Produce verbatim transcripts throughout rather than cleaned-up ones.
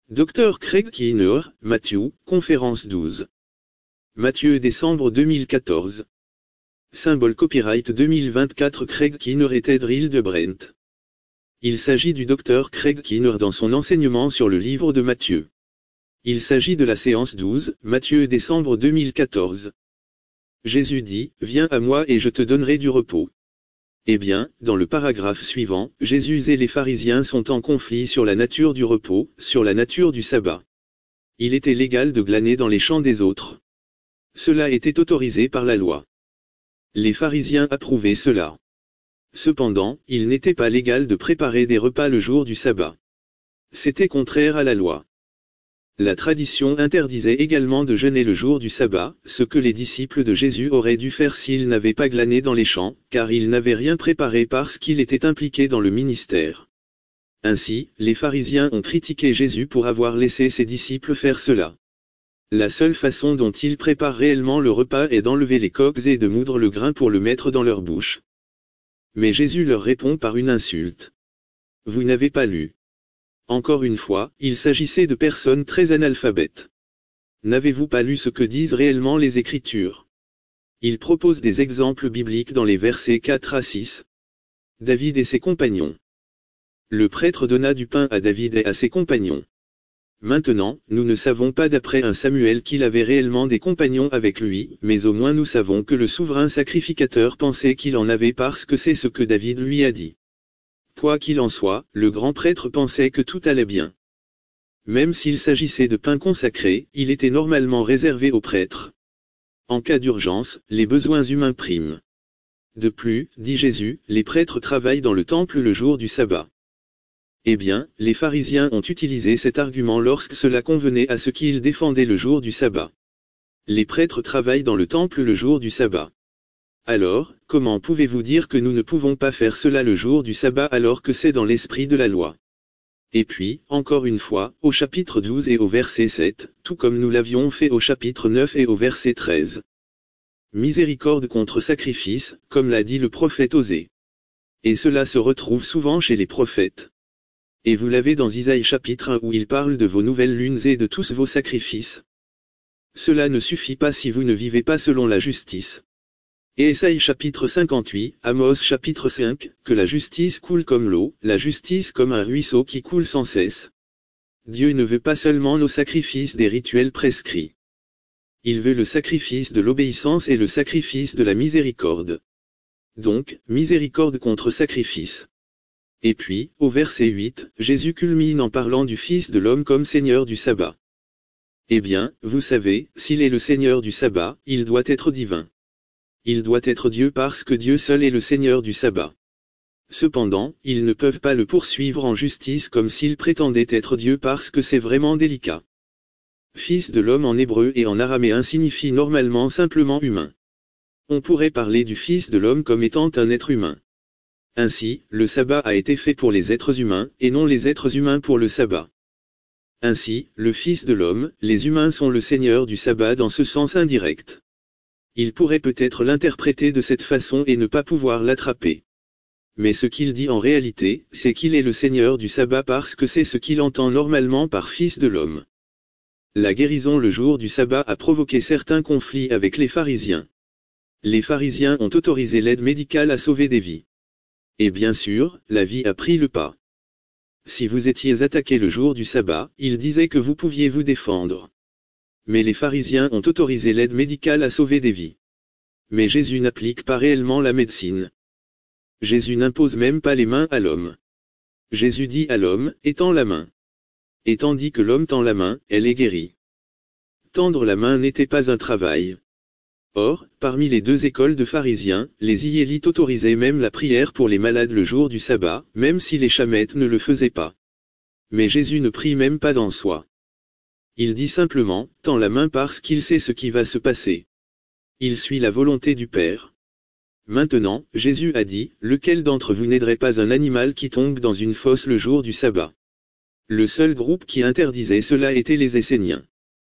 Docteur Craig Keener, Matthieu, conférence douze. Matthieu décembre deux mille quatorze. Symbole copyright deux mille vingt-quatre Craig Keener et Ted Brent. Il s'agit du docteur Craig Keener dans son enseignement sur le livre de Matthieu. Il s'agit de la séance douze, Matthieu décembre deux mille quatorze. Jésus dit, « Viens à moi et je te donnerai du repos ». Eh bien, dans le paragraphe suivant, Jésus et les pharisiens sont en conflit sur la nature du repos, sur la nature du sabbat. Il était légal de glaner dans les champs des autres. Cela était autorisé par la loi. Les pharisiens approuvaient cela. Cependant, il n'était pas légal de préparer des repas le jour du sabbat. C'était contraire à la loi. La tradition interdisait également de jeûner le jour du sabbat, ce que les disciples de Jésus auraient dû faire s'ils n'avaient pas glané dans les champs, car ils n'avaient rien préparé parce qu'ils étaient impliqués dans le ministère. Ainsi, les pharisiens ont critiqué Jésus pour avoir laissé ses disciples faire cela. La seule façon dont ils préparent réellement le repas est d'enlever les coques et de moudre le grain pour le mettre dans leur bouche. Mais Jésus leur répond par une insulte. Vous n'avez pas lu. Encore une fois, il s'agissait de personnes très analphabètes. N'avez-vous pas lu ce que disent réellement les Écritures? Il propose des exemples bibliques dans les versets quatre à six. David et ses compagnons. Le prêtre donna du pain à David et à ses compagnons. Maintenant, nous ne savons pas d'après un Samuel qu'il avait réellement des compagnons avec lui, mais au moins nous savons que le souverain sacrificateur pensait qu'il en avait parce que c'est ce que David lui a dit. Quoi qu'il en soit, le grand prêtre pensait que tout allait bien. Même s'il s'agissait de pain consacré, il était normalement réservé aux prêtres. En cas d'urgence, les besoins humains priment. De plus, dit Jésus, les prêtres travaillent dans le temple le jour du sabbat. Eh bien, les pharisiens ont utilisé cet argument lorsque cela convenait à ce qu'ils défendaient le jour du sabbat. Les prêtres travaillent dans le temple le jour du sabbat. Alors, comment pouvez-vous dire que nous ne pouvons pas faire cela le jour du sabbat alors que c'est dans l'esprit de la loi? Et puis, encore une fois, au chapitre douze et au verset sept, tout comme nous l'avions fait au chapitre neuf et au verset treize. Miséricorde contre sacrifice, comme l'a dit le prophète Osée. Et cela se retrouve souvent chez les prophètes. Et vous l'avez dans Isaïe chapitre un où il parle de vos nouvelles lunes et de tous vos sacrifices. Cela ne suffit pas si vous ne vivez pas selon la justice. Et Ésaïe chapitre cinquante-huit, Amos chapitre cinq, que la justice coule comme l'eau, la justice comme un ruisseau qui coule sans cesse. Dieu ne veut pas seulement nos sacrifices des rituels prescrits. Il veut le sacrifice de l'obéissance et le sacrifice de la miséricorde. Donc, miséricorde contre sacrifice. Et puis, au verset huit, Jésus culmine en parlant du Fils de l'homme comme Seigneur du sabbat. Eh bien, vous savez, s'il est le Seigneur du sabbat, il doit être divin. Il doit être Dieu parce que Dieu seul est le Seigneur du sabbat. Cependant, ils ne peuvent pas le poursuivre en justice comme s'il prétendait être Dieu parce que c'est vraiment délicat. Fils de l'homme en hébreu et en araméen signifie normalement simplement humain. On pourrait parler du Fils de l'homme comme étant un être humain. Ainsi, le sabbat a été fait pour les êtres humains, et non les êtres humains pour le sabbat. Ainsi, le Fils de l'homme, les humains sont le Seigneur du sabbat dans ce sens indirect. Il pourrait peut-être l'interpréter de cette façon et ne pas pouvoir l'attraper. Mais ce qu'il dit en réalité, c'est qu'il est le Seigneur du sabbat parce que c'est ce qu'il entend normalement par Fils de l'homme. La guérison le jour du sabbat a provoqué certains conflits avec les pharisiens. Les pharisiens ont autorisé l'aide médicale à sauver des vies. Et bien sûr, la vie a pris le pas. Si vous étiez attaqué le jour du sabbat, ils disaient que vous pouviez vous défendre. Mais les pharisiens ont autorisé l'aide médicale à sauver des vies. Mais Jésus n'applique pas réellement la médecine. Jésus n'impose même pas les mains à l'homme. Jésus dit à l'homme, étends la main. Et tandis que l'homme tend la main, elle est guérie. Tendre la main n'était pas un travail. Or, parmi les deux écoles de pharisiens, les Iélites autorisaient même la prière pour les malades le jour du sabbat, même si les Chamettes ne le faisaient pas. Mais Jésus ne prie même pas en soi. Il dit simplement, tends la main parce qu'il sait ce qui va se passer. Il suit la volonté du Père. Maintenant, Jésus a dit, lequel d'entre vous n'aiderait pas un animal qui tombe dans une fosse le jour du sabbat? Le seul groupe qui interdisait cela était les Esséniens.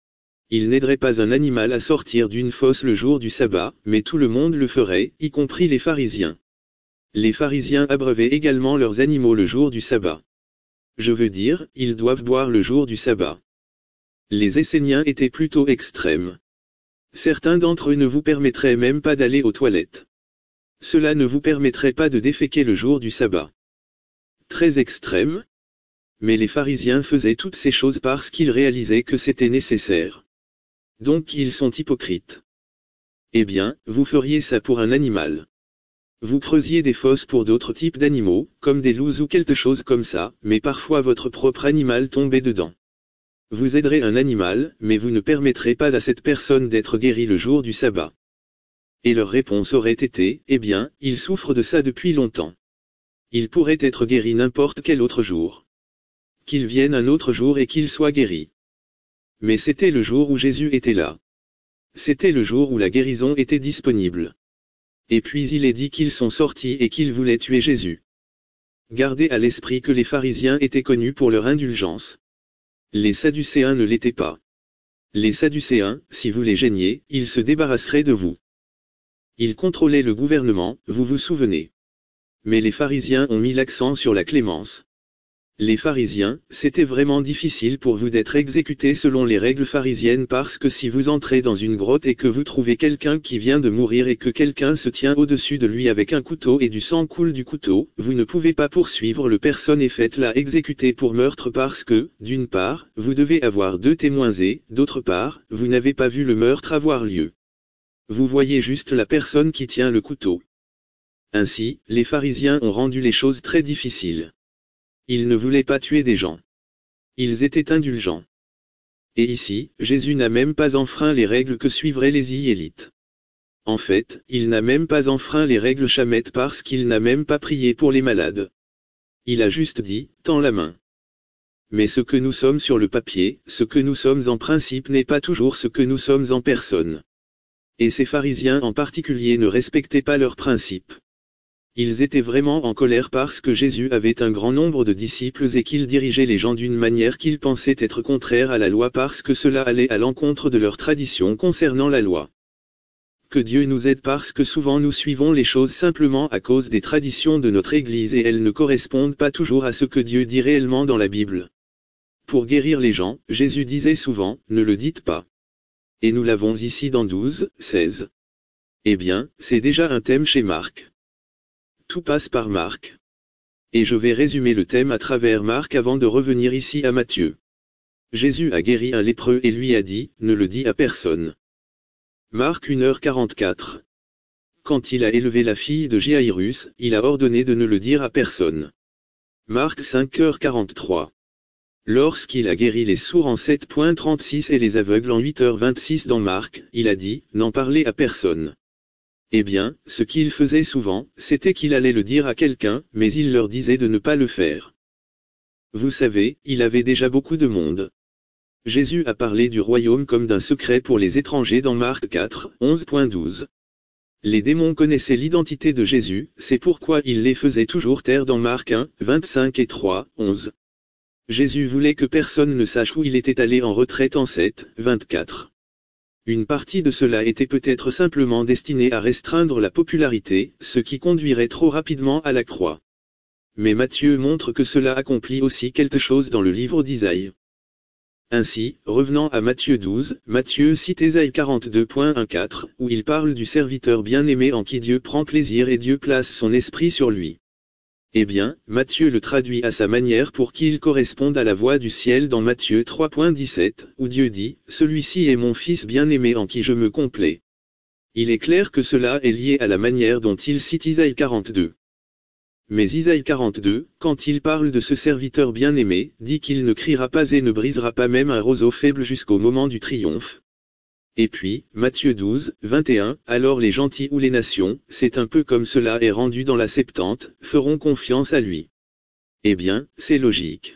Il n'aiderait pas un animal à sortir d'une fosse le jour du sabbat, mais tout le monde le ferait, y compris les pharisiens. Les pharisiens abreuvaient également leurs animaux le jour du sabbat. Je veux dire, ils doivent boire le jour du sabbat. Les Esséniens étaient plutôt extrêmes. Certains d'entre eux ne vous permettraient même pas d'aller aux toilettes. Cela ne vous permettrait pas de déféquer le jour du sabbat. Très extrême. Mais les pharisiens faisaient toutes ces choses parce qu'ils réalisaient que c'était nécessaire. Donc ils sont hypocrites. Eh bien, vous feriez ça pour un animal. Vous creusiez des fosses pour d'autres types d'animaux, comme des loups ou quelque chose comme ça, mais parfois votre propre animal tombait dedans. Vous aiderez un animal, mais vous ne permettrez pas à cette personne d'être guérie le jour du sabbat. Et leur réponse aurait été, eh bien, il souffre de ça depuis longtemps. Il pourrait être guéri n'importe quel autre jour. Qu'il vienne un autre jour et qu'il soit guéri. Mais c'était le jour où Jésus était là. C'était le jour où la guérison était disponible. Et puis il est dit qu'ils sont sortis et qu'ils voulaient tuer Jésus. Gardez à l'esprit que les pharisiens étaient connus pour leur indulgence. Les sadducéens ne l'étaient pas. Les sadducéens, si vous les gêniez, ils se débarrasseraient de vous. Ils contrôlaient le gouvernement, vous vous souvenez. Mais les pharisiens ont mis l'accent sur la clémence. Les pharisiens, c'était vraiment difficile pour vous d'être exécutés selon les règles pharisiennes parce que si vous entrez dans une grotte et que vous trouvez quelqu'un qui vient de mourir et que quelqu'un se tient au-dessus de lui avec un couteau et du sang coule du couteau, vous ne pouvez pas poursuivre le personne et faites-la exécuter pour meurtre parce que, d'une part, vous devez avoir deux témoins et, d'autre part, vous n'avez pas vu le meurtre avoir lieu. Vous voyez juste la personne qui tient le couteau. Ainsi, les pharisiens ont rendu les choses très difficiles. Ils ne voulaient pas tuer des gens. Ils étaient indulgents. Et ici, Jésus n'a même pas enfreint les règles que suivraient les Israélites. En fait, il n'a même pas enfreint les règles chamettes parce qu'il n'a même pas prié pour les malades. Il a juste dit, tends la main. Mais ce que nous sommes sur le papier, ce que nous sommes en principe n'est pas toujours ce que nous sommes en personne. Et ces pharisiens en particulier ne respectaient pas leurs principes. Ils étaient vraiment en colère parce que Jésus avait un grand nombre de disciples et qu'il dirigeait les gens d'une manière qu'ils pensaient être contraire à la loi parce que cela allait à l'encontre de leur tradition concernant la loi. Que Dieu nous aide parce que souvent nous suivons les choses simplement à cause des traditions de notre Église et elles ne correspondent pas toujours à ce que Dieu dit réellement dans la Bible. Pour guérir les gens, Jésus disait souvent, ne le dites pas. Et nous l'avons ici dans douze, seize. Eh bien, c'est déjà un thème chez Marc. Tout passe par Marc. Et je vais résumer le thème à travers Marc avant de revenir ici à Matthieu. Jésus a guéri un lépreux et lui a dit, ne le dis à personne. Marc une heure quarante-quatre. Quand il a élevé la fille de Jaïrus, il a ordonné de ne le dire à personne. Marc cinq heures quarante-trois. Lorsqu'il a guéri les sourds en sept heures trente-six et les aveugles en huit heures vingt-six dans Marc, il a dit, n'en parlez à personne. Eh bien, ce qu'il faisait souvent, c'était qu'il allait le dire à quelqu'un, mais il leur disait de ne pas le faire. Vous savez, il avait déjà beaucoup de monde. Jésus a parlé du royaume comme d'un secret pour les étrangers dans Marc quatre, onze douze. Les démons connaissaient l'identité de Jésus, c'est pourquoi il les faisait toujours taire dans Marc un, vingt-cinq et trois, onze. Jésus voulait que personne ne sache où il était allé en retraite en sept, vingt-quatre. Une partie de cela était peut-être simplement destinée à restreindre la popularité, ce qui conduirait trop rapidement à la croix. Mais Matthieu montre que cela accomplit aussi quelque chose dans le livre d'Isaïe. Ainsi, revenant à Matthieu douze, Matthieu cite Ésaïe quarante-deux, un-quatre, où il parle du serviteur bien-aimé en qui Dieu prend plaisir et Dieu place son esprit sur lui. Eh bien, Matthieu le traduit à sa manière pour qu'il corresponde à la voix du ciel dans Matthieu trois, dix-sept, où Dieu dit, « Celui-ci est mon Fils bien-aimé en qui je me complais ». Il est clair que cela est lié à la manière dont il cite Isaïe quarante-deux. Mais Isaïe quarante-deux, quand il parle de ce serviteur bien-aimé, dit qu'il ne criera pas et ne brisera pas même un roseau faible jusqu'au moment du triomphe. Et puis, Matthieu douze, vingt et un, alors les gentils ou les nations, c'est un peu comme cela est rendu dans la Septante, feront confiance à lui. Eh bien, c'est logique.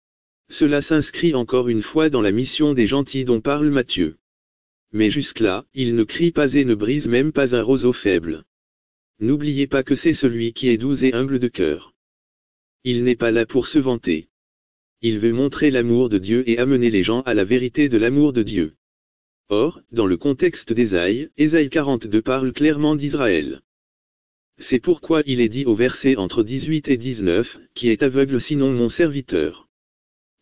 Cela s'inscrit encore une fois dans la mission des gentils dont parle Matthieu. Mais jusque-là, il ne crie pas et ne brise même pas un roseau faible. N'oubliez pas que c'est celui qui est doux et humble de cœur. Il n'est pas là pour se vanter. Il veut montrer l'amour de Dieu et amener les gens à la vérité de l'amour de Dieu. Or, dans le contexte d'Ésaïe, Ésaïe quarante-deux parle clairement d'Israël. C'est pourquoi il est dit au verset entre dix-huit et dix-neuf, qui est aveugle sinon mon serviteur.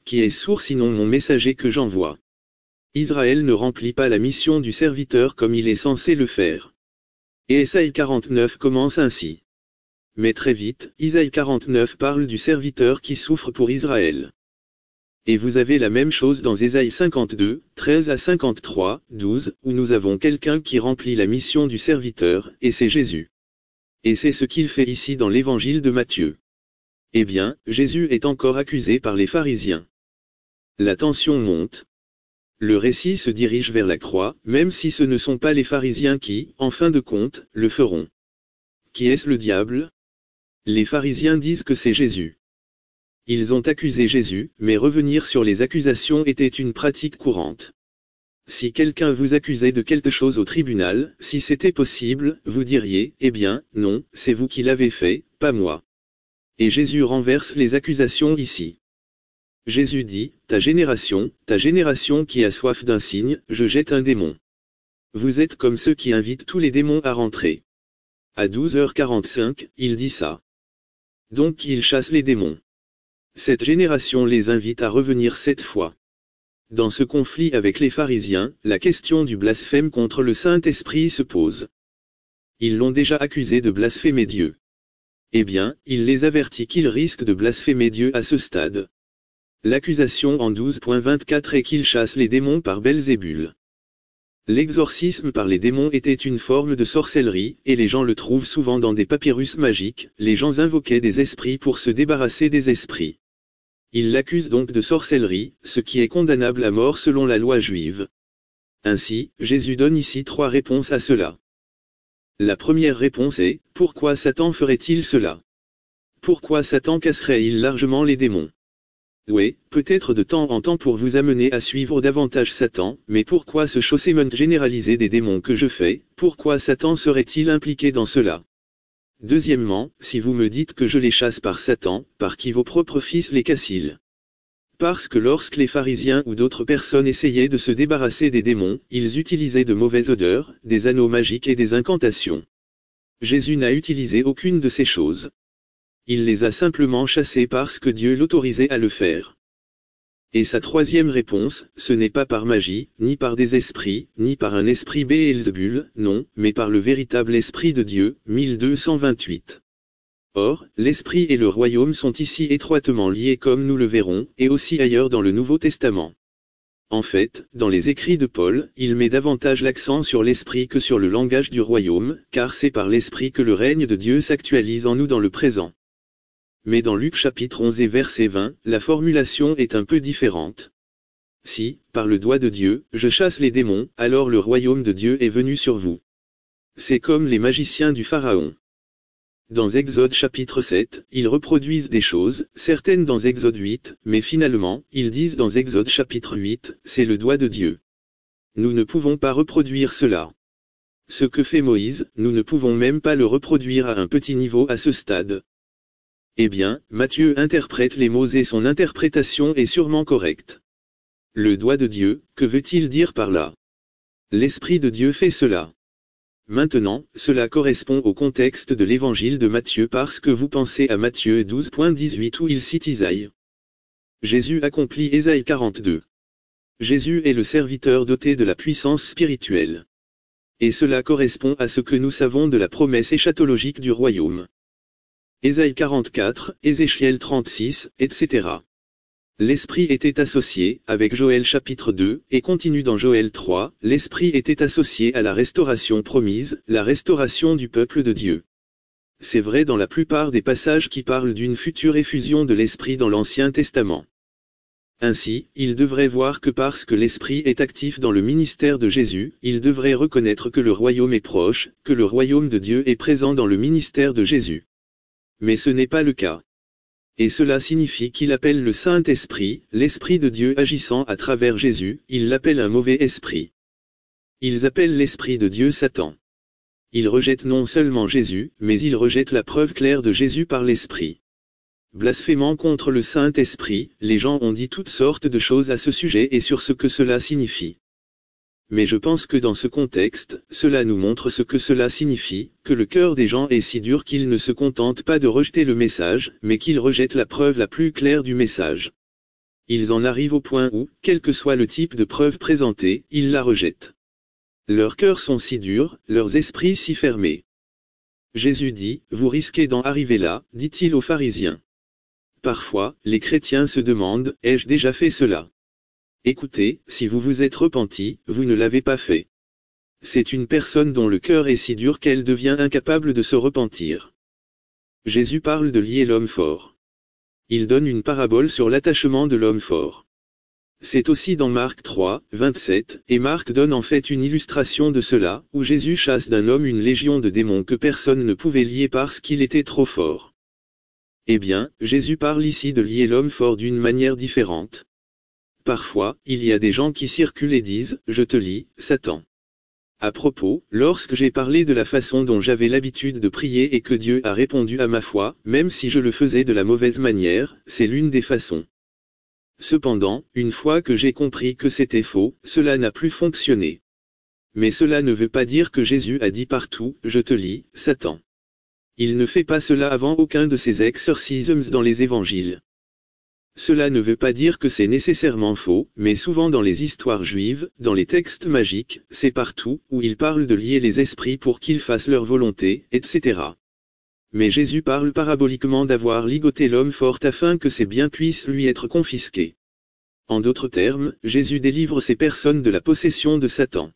qui est sourd sinon mon messager que j'envoie. Israël ne remplit pas la mission du serviteur comme il est censé le faire. Et Ésaïe quarante-neuf commence ainsi. Mais très vite, Isaïe quarante-neuf parle du serviteur qui souffre pour Israël. Et vous avez la même chose dans Ésaïe cinquante-deux, treize à cinquante-trois, douze, où nous avons quelqu'un qui remplit la mission du serviteur, et c'est Jésus. Et c'est ce qu'il fait ici dans l'évangile de Matthieu. Eh bien, Jésus est encore accusé par les pharisiens. La tension monte. Le récit se dirige vers la croix, même si ce ne sont pas les pharisiens qui, en fin de compte, le feront. Qui est-ce le diable? Les pharisiens disent que c'est Jésus. Ils ont accusé Jésus, mais revenir sur les accusations était une pratique courante. Si quelqu'un vous accusait de quelque chose au tribunal, si c'était possible, vous diriez, eh bien, non, c'est vous qui l'avez fait, pas moi. Et Jésus renverse les accusations ici. Jésus dit, ta génération, ta génération qui a soif d'un signe, je jette un démon. Vous êtes comme ceux qui invitent tous les démons à rentrer. À douze heures quarante-cinq, il dit ça. Donc il chasse les démons. Cette génération les invite à revenir sept fois. Dans ce conflit avec les pharisiens, la question du blasphème contre le Saint-Esprit se pose. Ils l'ont déjà accusé de blasphémer Dieu. Eh bien, il les avertit qu'ils risquent de blasphémer Dieu à ce stade. L'accusation en douze vingt-quatre est qu'il chasse les démons par Belzébul. L'exorcisme par les démons était une forme de sorcellerie, et les gens le trouvent souvent dans des papyrus magiques, les gens invoquaient des esprits pour se débarrasser des esprits. Ils l'accusent donc de sorcellerie, ce qui est condamnable à mort selon la loi juive. Ainsi, Jésus donne ici trois réponses à cela. La première réponse est, pourquoi Satan ferait-il cela? Pourquoi Satan casserait-il largement les démons? Oui, peut-être de temps en temps pour vous amener à suivre davantage Satan, mais pourquoi ce chaussement généralisé des démons que je fais, pourquoi Satan serait-il impliqué dans cela? Deuxièmement, si vous me dites que je les chasse par Satan, par qui vos propres fils les cassent-ils? Parce que lorsque les pharisiens ou d'autres personnes essayaient de se débarrasser des démons, ils utilisaient de mauvaises odeurs, des anneaux magiques et des incantations. Jésus n'a utilisé aucune de ces choses. Il les a simplement chassés parce que Dieu l'autorisait à le faire. Et sa troisième réponse, ce n'est pas par magie, ni par des esprits, ni par un esprit Béelzébul, non, mais par le véritable esprit de Dieu, mille deux cent vingt-huit. Or, l'esprit et le royaume sont ici étroitement liés comme nous le verrons, et aussi ailleurs dans le Nouveau Testament. En fait, dans les écrits de Paul, il met davantage l'accent sur l'esprit que sur le langage du royaume, car c'est par l'esprit que le règne de Dieu s'actualise en nous dans le présent. Mais dans Luc chapitre onze et verset vingt, la formulation est un peu différente. Si, par le doigt de Dieu, je chasse les démons, alors le royaume de Dieu est venu sur vous. C'est comme les magiciens du Pharaon. Dans Exode chapitre sept, ils reproduisent des choses, certaines dans Exode huit, mais finalement, ils disent dans Exode chapitre huit, c'est le doigt de Dieu. Nous ne pouvons pas reproduire cela. Ce que fait Moïse, nous ne pouvons même pas le reproduire à un petit niveau à ce stade. Eh bien, Matthieu interprète les mots et son interprétation est sûrement correcte. Le doigt de Dieu, que veut-il dire par là? L'Esprit de Dieu fait cela. Maintenant, cela correspond au contexte de l'évangile de Matthieu parce que vous pensez à Matthieu douze dix-huit où il cite Isaïe. Jésus accomplit Ésaïe quarante-deux. Jésus est le serviteur doté de la puissance spirituelle. Et cela correspond à ce que nous savons de la promesse eschatologique du royaume. Ésaïe quarante-quatre, Ézéchiel trente-six, et cetera. L'Esprit était associé, avec Joël chapitre deux, et continue dans Joël trois, l'Esprit était associé à la restauration promise, la restauration du peuple de Dieu. C'est vrai dans la plupart des passages qui parlent d'une future effusion de l'Esprit dans l'Ancien Testament. Ainsi, il devrait voir que parce que l'Esprit est actif dans le ministère de Jésus, il devrait reconnaître que le royaume est proche, que le royaume de Dieu est présent dans le ministère de Jésus. Mais ce n'est pas le cas. Et cela signifie qu'il appelle le Saint-Esprit, l'Esprit de Dieu agissant à travers Jésus, il l'appelle un mauvais esprit. Ils appellent l'Esprit de Dieu Satan. Ils rejettent non seulement Jésus, mais ils rejettent la preuve claire de Jésus par l'Esprit. Blasphémant contre le Saint-Esprit, les gens ont dit toutes sortes de choses à ce sujet et sur ce que cela signifie. Mais je pense que dans ce contexte, cela nous montre ce que cela signifie, que le cœur des gens est si dur qu'ils ne se contentent pas de rejeter le message, mais qu'ils rejettent la preuve la plus claire du message. Ils en arrivent au point où, quel que soit le type de preuve présentée, ils la rejettent. Leurs cœurs sont si durs, leurs esprits si fermés. Jésus dit, vous risquez d'en arriver là, dit-il aux pharisiens. Parfois, les chrétiens se demandent, ai-je déjà fait cela? Écoutez, si vous vous êtes repenti, vous ne l'avez pas fait. C'est une personne dont le cœur est si dur qu'elle devient incapable de se repentir. Jésus parle de lier l'homme fort. Il donne une parabole sur l'attachement de l'homme fort. C'est aussi dans Marc trois, vingt-sept, et Marc donne en fait une illustration de cela, où Jésus chasse d'un homme une légion de démons que personne ne pouvait lier parce qu'il était trop fort. Eh bien, Jésus parle ici de lier l'homme fort d'une manière différente. Parfois, il y a des gens qui circulent et disent, je te lie, Satan. À propos, lorsque j'ai parlé de la façon dont j'avais l'habitude de prier et que Dieu a répondu à ma foi, même si je le faisais de la mauvaise manière, c'est l'une des façons. Cependant, une fois que j'ai compris que c'était faux, cela n'a plus fonctionné. Mais cela ne veut pas dire que Jésus a dit partout, je te lie, Satan. Il ne fait pas cela avant aucun de ses exorcismes dans les évangiles. Cela ne veut pas dire que c'est nécessairement faux, mais souvent dans les histoires juives, dans les textes magiques, c'est partout, où il parle de lier les esprits pour qu'ils fassent leur volonté, et cetera. Mais Jésus parle paraboliquement d'avoir ligoté l'homme fort afin que ses biens puissent lui être confisqués. En d'autres termes, Jésus délivre ces personnes de la possession de Satan.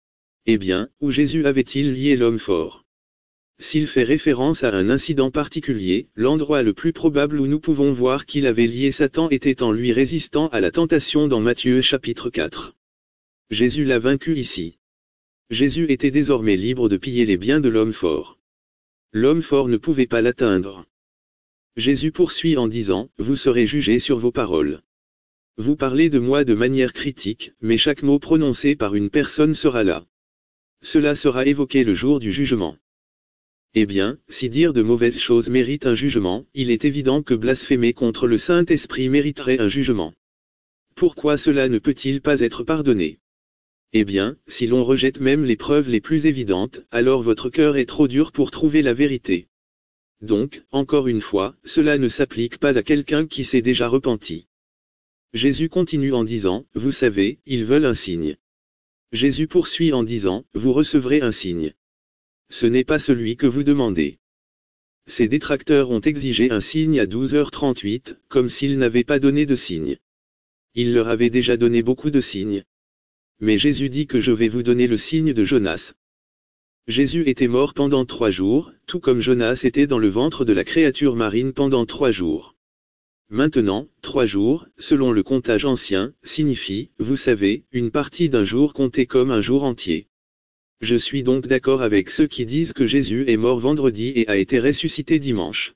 Eh bien, où Jésus avait-il lié l'homme fort? S'il fait référence à un incident particulier, l'endroit le plus probable où nous pouvons voir qu'il avait lié Satan était en lui résistant à la tentation dans Matthieu chapitre quatre. Jésus l'a vaincu ici. Jésus était désormais libre de piller les biens de l'homme fort. L'homme fort ne pouvait pas l'atteindre. Jésus poursuit en disant, vous serez jugés sur vos paroles. Vous parlez de moi de manière critique, mais chaque mot prononcé par une personne sera là. Cela sera évoqué le jour du jugement. Eh bien, si dire de mauvaises choses mérite un jugement, il est évident que blasphémer contre le Saint-Esprit mériterait un jugement. Pourquoi cela ne peut-il pas être pardonné? Eh bien, si l'on rejette même les preuves les plus évidentes, alors votre cœur est trop dur pour trouver la vérité. Donc, encore une fois, cela ne s'applique pas à quelqu'un qui s'est déjà repenti. Jésus continue en disant, vous savez, ils veulent un signe. Jésus poursuit en disant, vous recevrez un signe. Ce n'est pas celui que vous demandez. Ses détracteurs ont exigé un signe à douze heures trente-huit, comme s'il n'avait pas donné de signe. Il leur avait déjà donné beaucoup de signes. Mais Jésus dit que je vais vous donner le signe de Jonas. Jésus était mort pendant trois jours, tout comme Jonas était dans le ventre de la créature marine pendant trois jours. Maintenant, trois jours, selon le comptage ancien, signifie, vous savez, une partie d'un jour comptée comme un jour entier. Je suis donc d'accord avec ceux qui disent que Jésus est mort vendredi et a été ressuscité dimanche.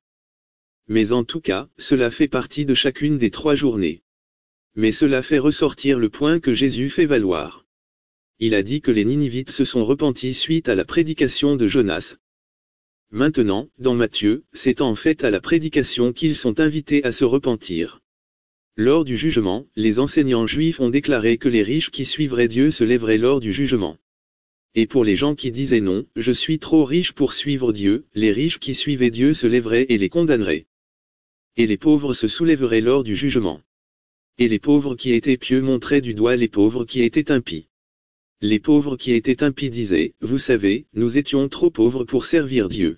Mais en tout cas, cela fait partie de chacune des trois journées. Mais cela fait ressortir le point que Jésus fait valoir. Il a dit que les Ninivites se sont repentis suite à la prédication de Jonas. Maintenant, dans Matthieu, c'est en fait à la prédication qu'ils sont invités à se repentir. Lors du jugement, les enseignants juifs ont déclaré que les riches qui suivraient Dieu se lèveraient lors du jugement. Et pour les gens qui disaient non, je suis trop riche pour suivre Dieu, les riches qui suivaient Dieu se lèveraient et les condamneraient. Et les pauvres se soulèveraient lors du jugement. Et les pauvres qui étaient pieux montraient du doigt les pauvres qui étaient impies. Les pauvres qui étaient impies disaient, vous savez, nous étions trop pauvres pour servir Dieu.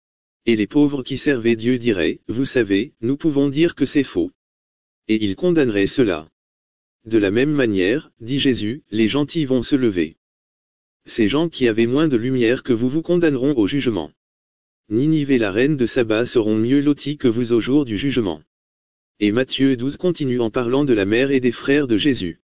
Et les pauvres qui servaient Dieu diraient, vous savez, nous pouvons dire que c'est faux. Et ils condamneraient cela. De la même manière, dit Jésus, les gentils vont se lever. Ces gens qui avaient moins de lumière que vous vous condamneront au jugement. Ninive et la reine de Saba seront mieux lotis que vous au jour du jugement. Et Matthieu douze continue en parlant de la mère et des frères de Jésus.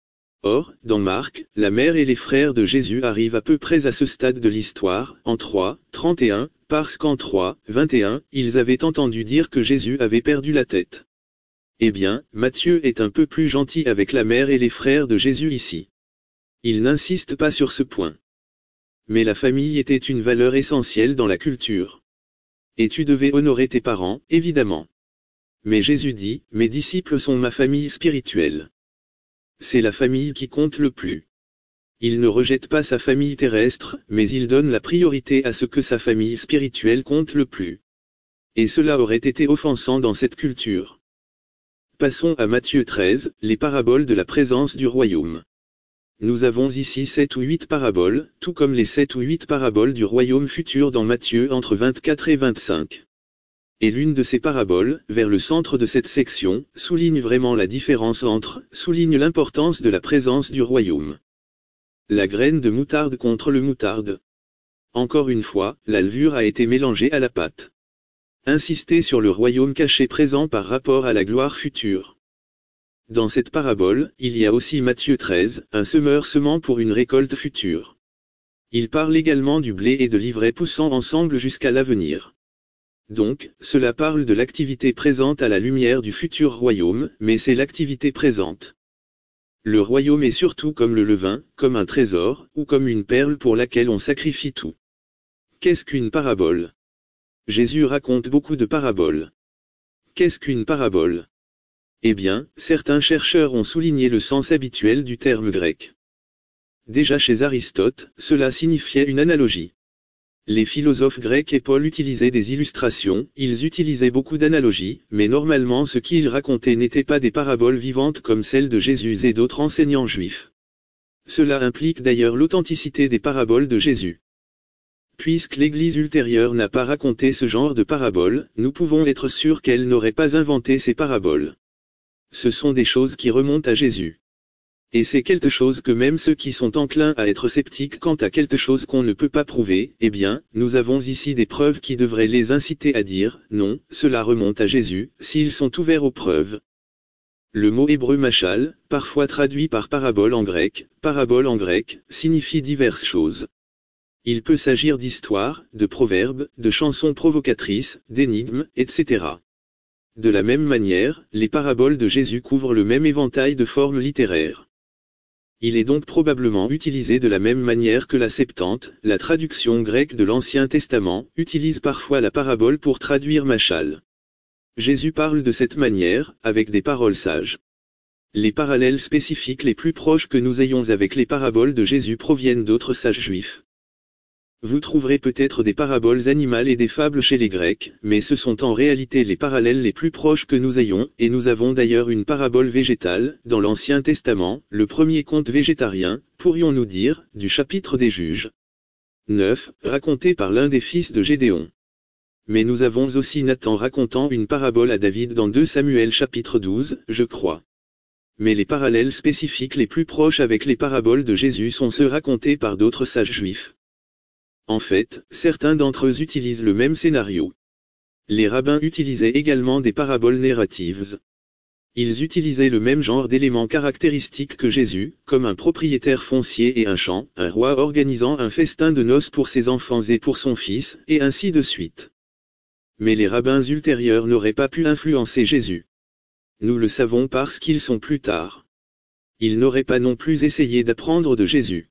Or, dans Marc, la mère et les frères de Jésus arrivent à peu près à ce stade de l'histoire, en trois, trente et un, parce qu'en trois, vingt et un, ils avaient entendu dire que Jésus avait perdu la tête. Eh bien, Matthieu est un peu plus gentil avec la mère et les frères de Jésus ici. Il n'insiste pas sur ce point. Mais la famille était une valeur essentielle dans la culture. Et tu devais honorer tes parents, évidemment. Mais Jésus dit, mes disciples sont ma famille spirituelle. C'est la famille qui compte le plus. Il ne rejette pas sa famille terrestre, mais il donne la priorité à ce que sa famille spirituelle compte le plus. Et cela aurait été offensant dans cette culture. Passons à Matthieu treize, les paraboles de la présence du royaume. Nous avons ici sept ou huit paraboles, tout comme les sept ou huit paraboles du royaume futur dans Matthieu entre vingt-quatre et vingt-cinq. Et l'une de ces paraboles, vers le centre de cette section, souligne vraiment la différence entre, souligne l'importance de la présence du royaume. La graine de moutarde contre le moutarde. Encore une fois, la levure a été mélangée à la pâte. Insister sur le royaume caché présent par rapport à la gloire future. Dans cette parabole, il y a aussi Matthieu treize, un semeur semant pour une récolte future. Il parle également du blé et de l'ivraie poussant ensemble jusqu'à l'avenir. Donc, cela parle de l'activité présente à la lumière du futur royaume, mais c'est l'activité présente. Le royaume est surtout comme le levain, comme un trésor, ou comme une perle pour laquelle on sacrifie tout. Qu'est-ce qu'une parabole ? Jésus raconte beaucoup de paraboles. Qu'est-ce qu'une parabole ? Eh bien, certains chercheurs ont souligné le sens habituel du terme grec. Déjà chez Aristote, cela signifiait une analogie. Les philosophes grecs et Paul utilisaient des illustrations, ils utilisaient beaucoup d'analogies, mais normalement ce qu'ils racontaient n'étaient pas des paraboles vivantes comme celles de Jésus et d'autres enseignants juifs. Cela implique d'ailleurs l'authenticité des paraboles de Jésus. Puisque l'Église ultérieure n'a pas raconté ce genre de paraboles, nous pouvons être sûrs qu'elle n'aurait pas inventé ces paraboles. Ce sont des choses qui remontent à Jésus. Et c'est quelque chose que même ceux qui sont enclins à être sceptiques quant à quelque chose qu'on ne peut pas prouver, eh bien, nous avons ici des preuves qui devraient les inciter à dire, non, cela remonte à Jésus, s'ils sont ouverts aux preuves. Le mot hébreu machal, parfois traduit par parabole en grec, parabole en grec, signifie diverses choses. Il peut s'agir d'histoires, de proverbes, de chansons provocatrices, d'énigmes, et cetera. De la même manière, les paraboles de Jésus couvrent le même éventail de formes littéraires. Il est donc probablement utilisé de la même manière que la Septante, la traduction grecque de l'Ancien Testament, utilise parfois la parabole pour traduire machal. Jésus parle de cette manière, avec des paroles sages. Les parallèles spécifiques les plus proches que nous ayons avec les paraboles de Jésus proviennent d'autres sages juifs. Vous trouverez peut-être des paraboles animales et des fables chez les Grecs, mais ce sont en réalité les parallèles les plus proches que nous ayons, et nous avons d'ailleurs une parabole végétale, dans l'Ancien Testament, le premier conte végétarien, pourrions-nous dire, du chapitre des Juges. neuf, raconté par l'un des fils de Gédéon. Mais nous avons aussi Nathan racontant une parabole à David dans deux Samuel chapitre douze, je crois. Mais les parallèles spécifiques les plus proches avec les paraboles de Jésus sont ceux racontés par d'autres sages juifs. En fait, certains d'entre eux utilisent le même scénario. Les rabbins utilisaient également des paraboles narratives. Ils utilisaient le même genre d'éléments caractéristiques que Jésus, comme un propriétaire foncier et un champ, un roi organisant un festin de noces pour ses enfants et pour son fils, et ainsi de suite. Mais les rabbins ultérieurs n'auraient pas pu influencer Jésus. Nous le savons parce qu'ils sont plus tard. Ils n'auraient pas non plus essayé d'apprendre de Jésus.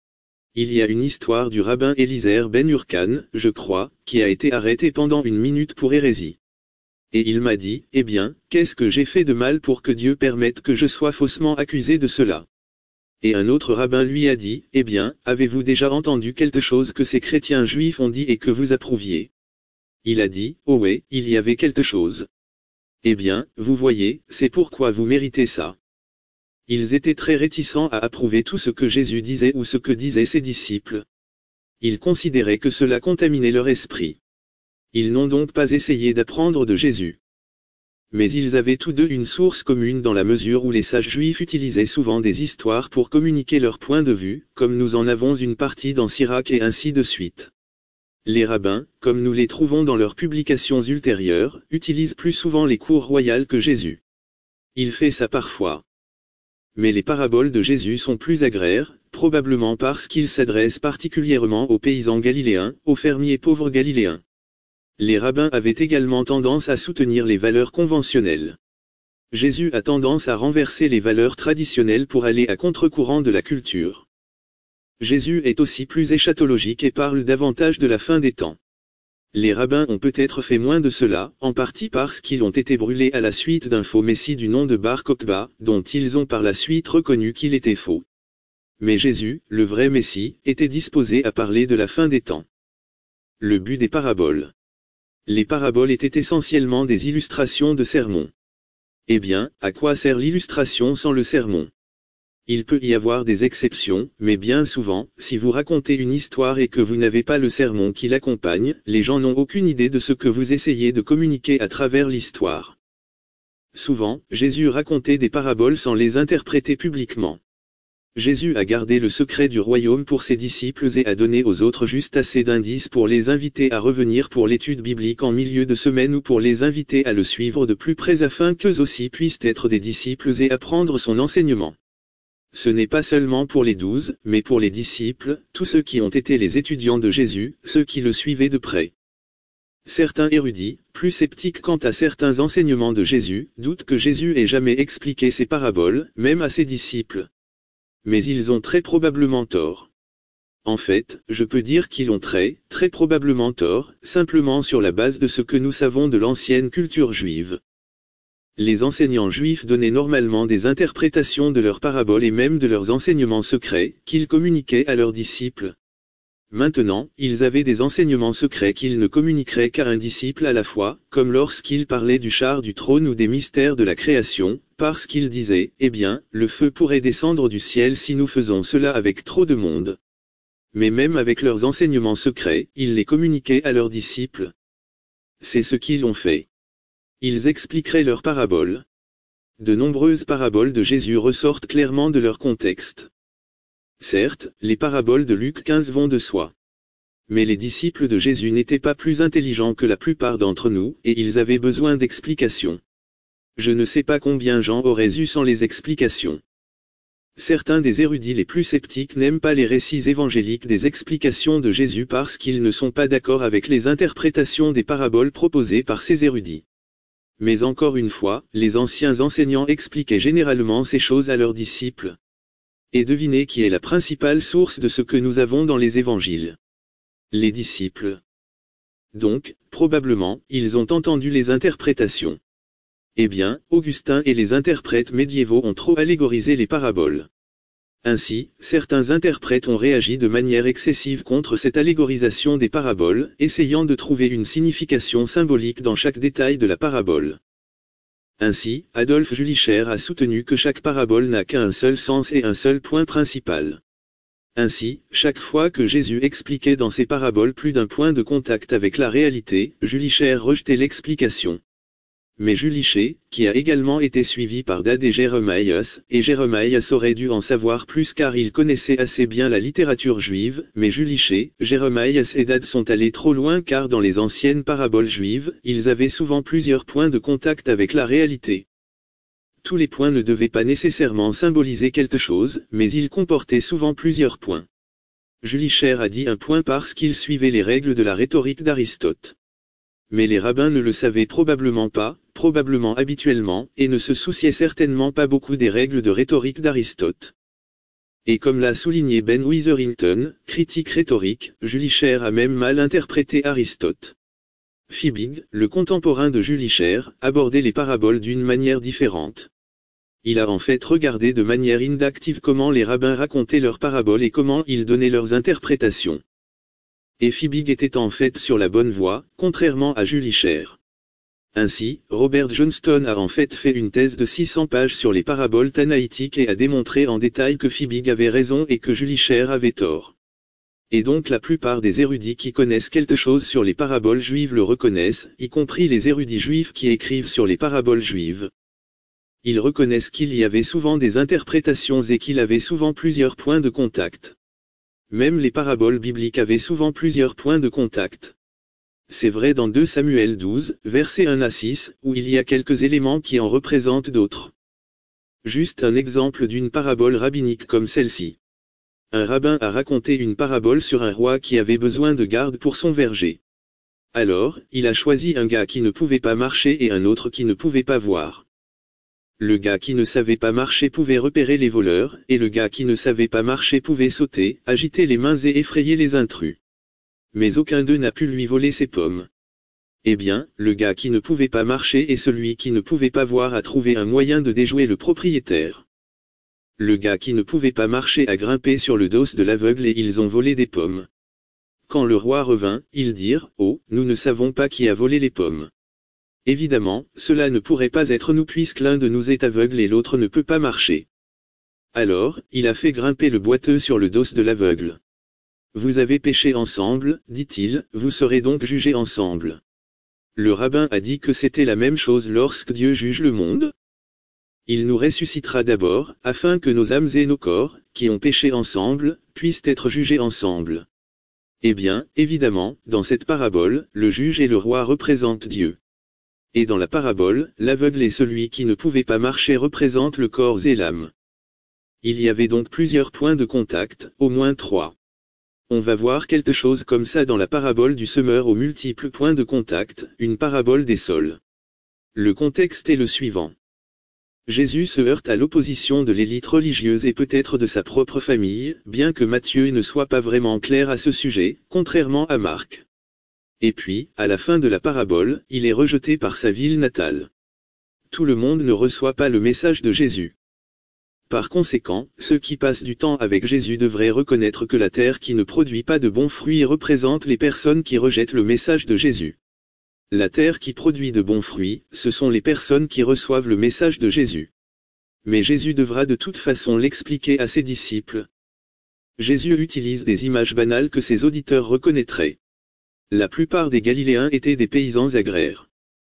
Il y a une histoire du rabbin Élisée ben Urkan, je crois, qui a été arrêté pendant une minute pour hérésie. Et il m'a dit, eh bien, qu'est-ce que j'ai fait de mal pour que Dieu permette que je sois faussement accusé de cela? Et un autre rabbin lui a dit, eh bien, avez-vous déjà entendu quelque chose que ces chrétiens juifs ont dit et que vous approuviez? Il a dit, oh ouais, il y avait quelque chose. Eh bien, vous voyez, c'est pourquoi vous méritez ça. Ils étaient très réticents à approuver tout ce que Jésus disait ou ce que disaient ses disciples. Ils considéraient que cela contaminait leur esprit. Ils n'ont donc pas essayé d'apprendre de Jésus. Mais ils avaient tous deux une source commune dans la mesure où les sages juifs utilisaient souvent des histoires pour communiquer leur point de vue, comme nous en avons une partie dans Sirach et ainsi de suite. Les rabbins, comme nous les trouvons dans leurs publications ultérieures, utilisent plus souvent les cours royales que Jésus. Il fait ça parfois. Mais les paraboles de Jésus sont plus agraires, probablement parce qu'ils s'adressent particulièrement aux paysans galiléens, aux fermiers pauvres galiléens. Les rabbins avaient également tendance à soutenir les valeurs conventionnelles. Jésus a tendance à renverser les valeurs traditionnelles pour aller à contre-courant de la culture. Jésus est aussi plus eschatologique et parle davantage de la fin des temps. Les rabbins ont peut-être fait moins de cela, en partie parce qu'ils ont été brûlés à la suite d'un faux messie du nom de Bar Kokhba, dont ils ont par la suite reconnu qu'il était faux. Mais Jésus, le vrai messie, était disposé à parler de la fin des temps. Le but des paraboles. Les paraboles étaient essentiellement des illustrations de sermons. Eh bien, à quoi sert l'illustration sans le sermon? Il peut y avoir des exceptions, mais bien souvent, si vous racontez une histoire et que vous n'avez pas le sermon qui l'accompagne, les gens n'ont aucune idée de ce que vous essayez de communiquer à travers l'histoire. Souvent, Jésus racontait des paraboles sans les interpréter publiquement. Jésus a gardé le secret du royaume pour ses disciples et a donné aux autres juste assez d'indices pour les inviter à revenir pour l'étude biblique en milieu de semaine ou pour les inviter à le suivre de plus près afin qu'eux aussi puissent être des disciples et apprendre son enseignement. Ce n'est pas seulement pour les douze, mais pour les disciples, tous ceux qui ont été les étudiants de Jésus, ceux qui le suivaient de près. Certains érudits, plus sceptiques quant à certains enseignements de Jésus, doutent que Jésus ait jamais expliqué ses paraboles, même à ses disciples. Mais ils ont très probablement tort. En fait, je peux dire qu'ils ont très, très probablement tort, simplement sur la base de ce que nous savons de l'ancienne culture juive. Les enseignants juifs donnaient normalement des interprétations de leurs paraboles et même de leurs enseignements secrets, qu'ils communiquaient à leurs disciples. Maintenant, ils avaient des enseignements secrets qu'ils ne communiqueraient qu'à un disciple à la fois, comme lorsqu'ils parlaient du char du trône ou des mystères de la création, parce qu'ils disaient, eh bien, le feu pourrait descendre du ciel si nous faisons cela avec trop de monde. Mais même avec leurs enseignements secrets, ils les communiquaient à leurs disciples. C'est ce qu'ils ont fait. Ils expliqueraient leurs paraboles. De nombreuses paraboles de Jésus ressortent clairement de leur contexte. Certes, les paraboles de Luc quinze vont de soi. Mais les disciples de Jésus n'étaient pas plus intelligents que la plupart d'entre nous, et ils avaient besoin d'explications. Je ne sais pas combien Jean aurait eu sans les explications. Certains des érudits les plus sceptiques n'aiment pas les récits évangéliques des explications de Jésus parce qu'ils ne sont pas d'accord avec les interprétations des paraboles proposées par ces érudits. Mais encore une fois, les anciens enseignants expliquaient généralement ces choses à leurs disciples. Et devinez qui est la principale source de ce que nous avons dans les évangiles. Les disciples. Donc, probablement, ils ont entendu les interprétations. Eh bien, Augustin et les interprètes médiévaux ont trop allégorisé les paraboles. Ainsi, certains interprètes ont réagi de manière excessive contre cette allégorisation des paraboles, essayant de trouver une signification symbolique dans chaque détail de la parabole. Ainsi, Adolphe Julicher a soutenu que chaque parabole n'a qu'un seul sens et un seul point principal. Ainsi, chaque fois que Jésus expliquait dans ses paraboles plus d'un point de contact avec la réalité, Julicher rejetait l'explication. Mais Julicher, qui a également été suivi par Dade et Jérémias, et Jérémias aurait dû en savoir plus car il connaissait assez bien la littérature juive, mais Julicher, Jérémias et Dade sont allés trop loin car dans les anciennes paraboles juives, ils avaient souvent plusieurs points de contact avec la réalité. Tous les points ne devaient pas nécessairement symboliser quelque chose, mais ils comportaient souvent plusieurs points. Julicher a dit un point parce qu'il suivait les règles de la rhétorique d'Aristote. Mais les rabbins ne le savaient probablement pas, probablement habituellement, et ne se souciaient certainement pas beaucoup des règles de rhétorique d'Aristote. Et comme l'a souligné Ben Witherington, critique rhétorique, Julicher a même mal interprété Aristote. Fiebig, le contemporain de Julicher, abordait les paraboles d'une manière différente. Il a en fait regardé de manière inductive comment les rabbins racontaient leurs paraboles et comment ils donnaient leurs interprétations. Et Fiebig était en fait sur la bonne voie, contrairement à Julicher. Ainsi, Robert Johnston a en fait fait une thèse de six cents pages sur les paraboles tanaïtiques et a démontré en détail que Fiebig avait raison et que Julicher avait tort. Et donc la plupart des érudits qui connaissent quelque chose sur les paraboles juives le reconnaissent, y compris les érudits juifs qui écrivent sur les paraboles juives. Ils reconnaissent qu'il y avait souvent des interprétations et qu'il avait souvent plusieurs points de contact. Même les paraboles bibliques avaient souvent plusieurs points de contact. C'est vrai dans deux Samuel douze, versets un à six, où il y a quelques éléments qui en représentent d'autres. Juste un exemple d'une parabole rabbinique comme celle-ci. Un rabbin a raconté une parabole sur un roi qui avait besoin de garde pour son verger. Alors, il a choisi un gars qui ne pouvait pas marcher et un autre qui ne pouvait pas voir. Le gars qui ne savait pas marcher pouvait repérer les voleurs, et le gars qui ne savait pas marcher pouvait sauter, agiter les mains et effrayer les intrus. Mais aucun d'eux n'a pu lui voler ses pommes. Eh bien, le gars qui ne pouvait pas marcher et celui qui ne pouvait pas voir a trouvé un moyen de déjouer le propriétaire. Le gars qui ne pouvait pas marcher a grimpé sur le dos de l'aveugle et ils ont volé des pommes. Quand le roi revint, ils dirent, « Oh, nous ne savons pas qui a volé les pommes. » Évidemment, cela ne pourrait pas être nous puisque l'un de nous est aveugle et l'autre ne peut pas marcher. Alors, il a fait grimper le boiteux sur le dos de l'aveugle. Vous avez péché ensemble, dit-il, vous serez donc jugés ensemble. Le rabbin a dit que c'était la même chose lorsque Dieu juge le monde. Il nous ressuscitera d'abord, afin que nos âmes et nos corps, qui ont péché ensemble, puissent être jugés ensemble. Eh bien, évidemment, dans cette parabole, le juge et le roi représentent Dieu. Et dans la parabole, l'aveugle et celui qui ne pouvait pas marcher représentent le corps et l'âme. Il y avait donc plusieurs points de contact, au moins trois. On va voir quelque chose comme ça dans la parabole du semeur aux multiples points de contact, une parabole des sols. Le contexte est le suivant. Jésus se heurte à l'opposition de l'élite religieuse et peut-être de sa propre famille, bien que Matthieu ne soit pas vraiment clair à ce sujet, contrairement à Marc. Et puis, à la fin de la parabole, il est rejeté par sa ville natale. Tout le monde ne reçoit pas le message de Jésus. Par conséquent, ceux qui passent du temps avec Jésus devraient reconnaître que la terre qui ne produit pas de bons fruits représente les personnes qui rejettent le message de Jésus. La terre qui produit de bons fruits, ce sont les personnes qui reçoivent le message de Jésus. Mais Jésus devra de toute façon l'expliquer à ses disciples. Jésus utilise des images banales que ses auditeurs reconnaîtraient. La plupart des Galiléens étaient des paysans agraires.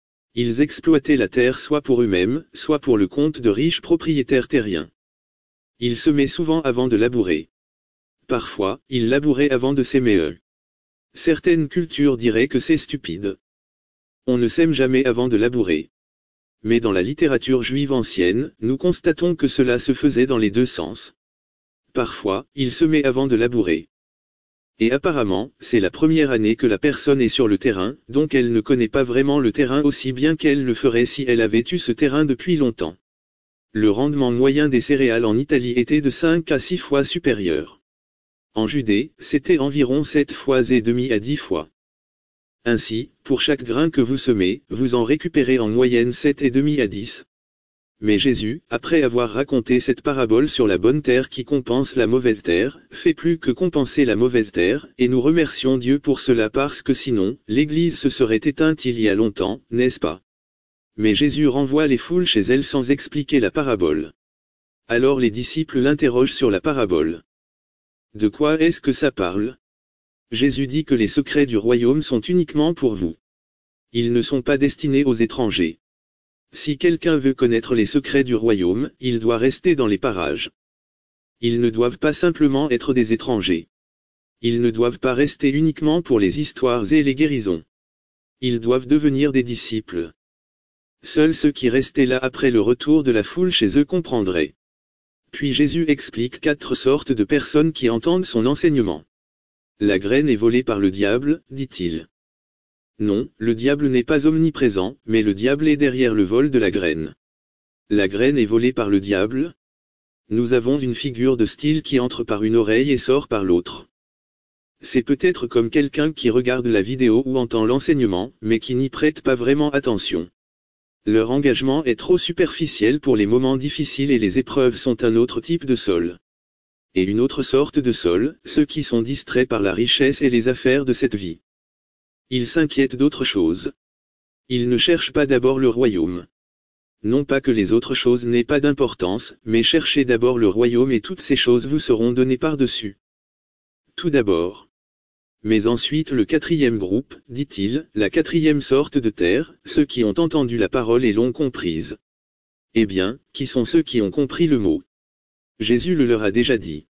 Ils exploitaient la terre soit pour eux-mêmes, soit pour le compte de riches propriétaires terriens. Ils semaient souvent avant de labourer. Parfois, ils labouraient avant de s'aimer. Certaines cultures diraient que c'est stupide. On ne sème jamais avant de labourer. Mais dans la littérature juive ancienne, nous constatons que cela se faisait dans les deux sens. Parfois, ils semaient avant de labourer. Et apparemment, c'est la première année que la personne est sur le terrain, donc elle ne connaît pas vraiment le terrain aussi bien qu'elle le ferait si elle avait eu ce terrain depuis longtemps. Le rendement moyen des céréales en Italie était de cinq à six fois supérieur. En Judée, c'était environ sept fois et demi à dix fois. Ainsi, pour chaque grain que vous semez, vous en récupérez en moyenne sept et demi à dix. Mais Jésus, après avoir raconté cette parabole sur la bonne terre qui compense la mauvaise terre, fait plus que compenser la mauvaise terre, et nous remercions Dieu pour cela parce que sinon, l'Église se serait éteinte il y a longtemps, n'est-ce pas? Mais Jésus renvoie les foules chez elles sans expliquer la parabole. Alors les disciples l'interrogent sur la parabole. De quoi est-ce que ça parle? Jésus dit que les secrets du royaume sont uniquement pour vous. Ils ne sont pas destinés aux étrangers. Si quelqu'un veut connaître les secrets du royaume, il doit rester dans les parages. Ils ne doivent pas simplement être des étrangers. Ils ne doivent pas rester uniquement pour les histoires et les guérisons. Ils doivent devenir des disciples. Seuls ceux qui restaient là après le retour de la foule chez eux comprendraient. Puis Jésus explique quatre sortes de personnes qui entendent son enseignement. La graine est volée par le diable, dit-il. Non, le diable n'est pas omniprésent, mais le diable est derrière le vol de la graine. La graine est volée par le diable. Nous avons une figure de style qui entre par une oreille et sort par l'autre. C'est peut-être comme quelqu'un qui regarde la vidéo ou entend l'enseignement, mais qui n'y prête pas vraiment attention. Leur engagement est trop superficiel pour les moments difficiles et les épreuves sont un autre type de sol. Et une autre sorte de sol, ceux qui sont distraits par la richesse et les affaires de cette vie. Ils s'inquiètent d'autre chose. Ils ne cherchent pas d'abord le royaume. Non pas que les autres choses n'aient pas d'importance, mais cherchez d'abord le royaume et toutes ces choses vous seront données par-dessus. Tout d'abord. Mais ensuite le quatrième groupe, dit-il, la quatrième sorte de terre, ceux qui ont entendu la parole et l'ont comprise. Eh bien, qui sont ceux qui ont compris le mot? Jésus le leur a déjà dit.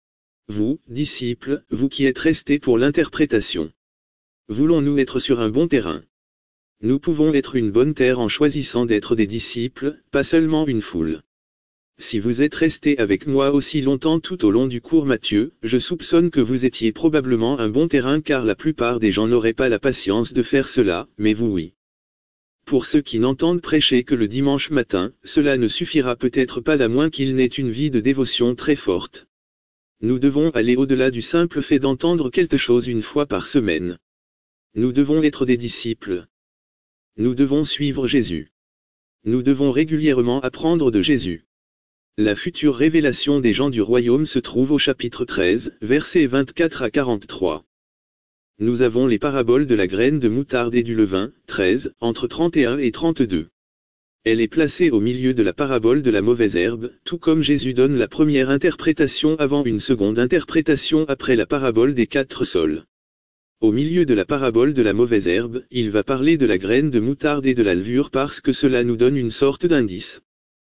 Vous, disciples, vous qui êtes restés pour l'interprétation. Voulons-nous être sur un bon terrain? Nous pouvons être une bonne terre en choisissant d'être des disciples, pas seulement une foule. Si vous êtes restés avec moi aussi longtemps tout au long du cours Matthieu, je soupçonne que vous étiez probablement un bon terrain car la plupart des gens n'auraient pas la patience de faire cela, mais vous oui. Pour ceux qui n'entendent prêcher que le dimanche matin, cela ne suffira peut-être pas à moins qu'ils n'aient une vie de dévotion très forte. Nous devons aller au-delà du simple fait d'entendre quelque chose une fois par semaine. Nous devons être des disciples. Nous devons suivre Jésus. Nous devons régulièrement apprendre de Jésus. La future révélation des gens du royaume se trouve au chapitre treize, versets vingt-quatre à quarante-trois. Nous avons les paraboles de la graine de moutarde et du levain, treize, entre trente et un et trente-deux. Elle est placée au milieu de la parabole de la mauvaise herbe, tout comme Jésus donne la première interprétation avant une seconde interprétation après la parabole des quatre sols. Au milieu de la parabole de la mauvaise herbe, il va parler de la graine de moutarde et de la levure parce que cela nous donne une sorte d'indice.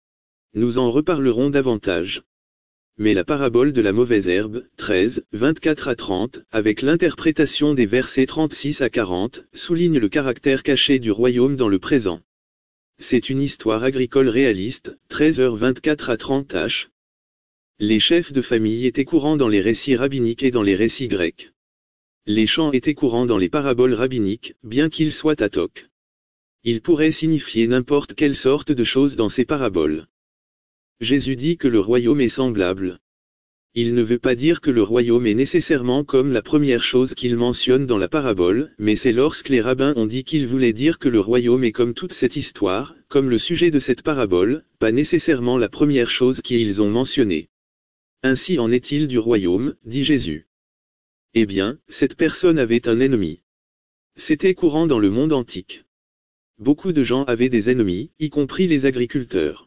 Nous en reparlerons davantage. Mais la parabole de la mauvaise herbe, treize, vingt-quatre à trente, avec l'interprétation des versets trente-six à quarante, souligne le caractère caché du royaume dans le présent. C'est une histoire agricole réaliste, treize heures vingt-quatre à trente H. Les chefs de famille étaient courants dans les récits rabbiniques et dans les récits grecs. Les chants étaient courants dans les paraboles rabbiniques, bien qu'ils soient ad hoc. Ils pourraient signifier n'importe quelle sorte de choses dans ces paraboles. Jésus dit que le royaume est semblable. Il ne veut pas dire que le royaume est nécessairement comme la première chose qu'il mentionne dans la parabole, mais c'est lorsque les rabbins ont dit qu'il voulait dire que le royaume est comme toute cette histoire, comme le sujet de cette parabole, pas nécessairement la première chose qu'ils ont mentionnée. Ainsi en est-il du royaume, dit Jésus. Eh bien, cette personne avait un ennemi. C'était courant dans le monde antique. Beaucoup de gens avaient des ennemis, y compris les agriculteurs.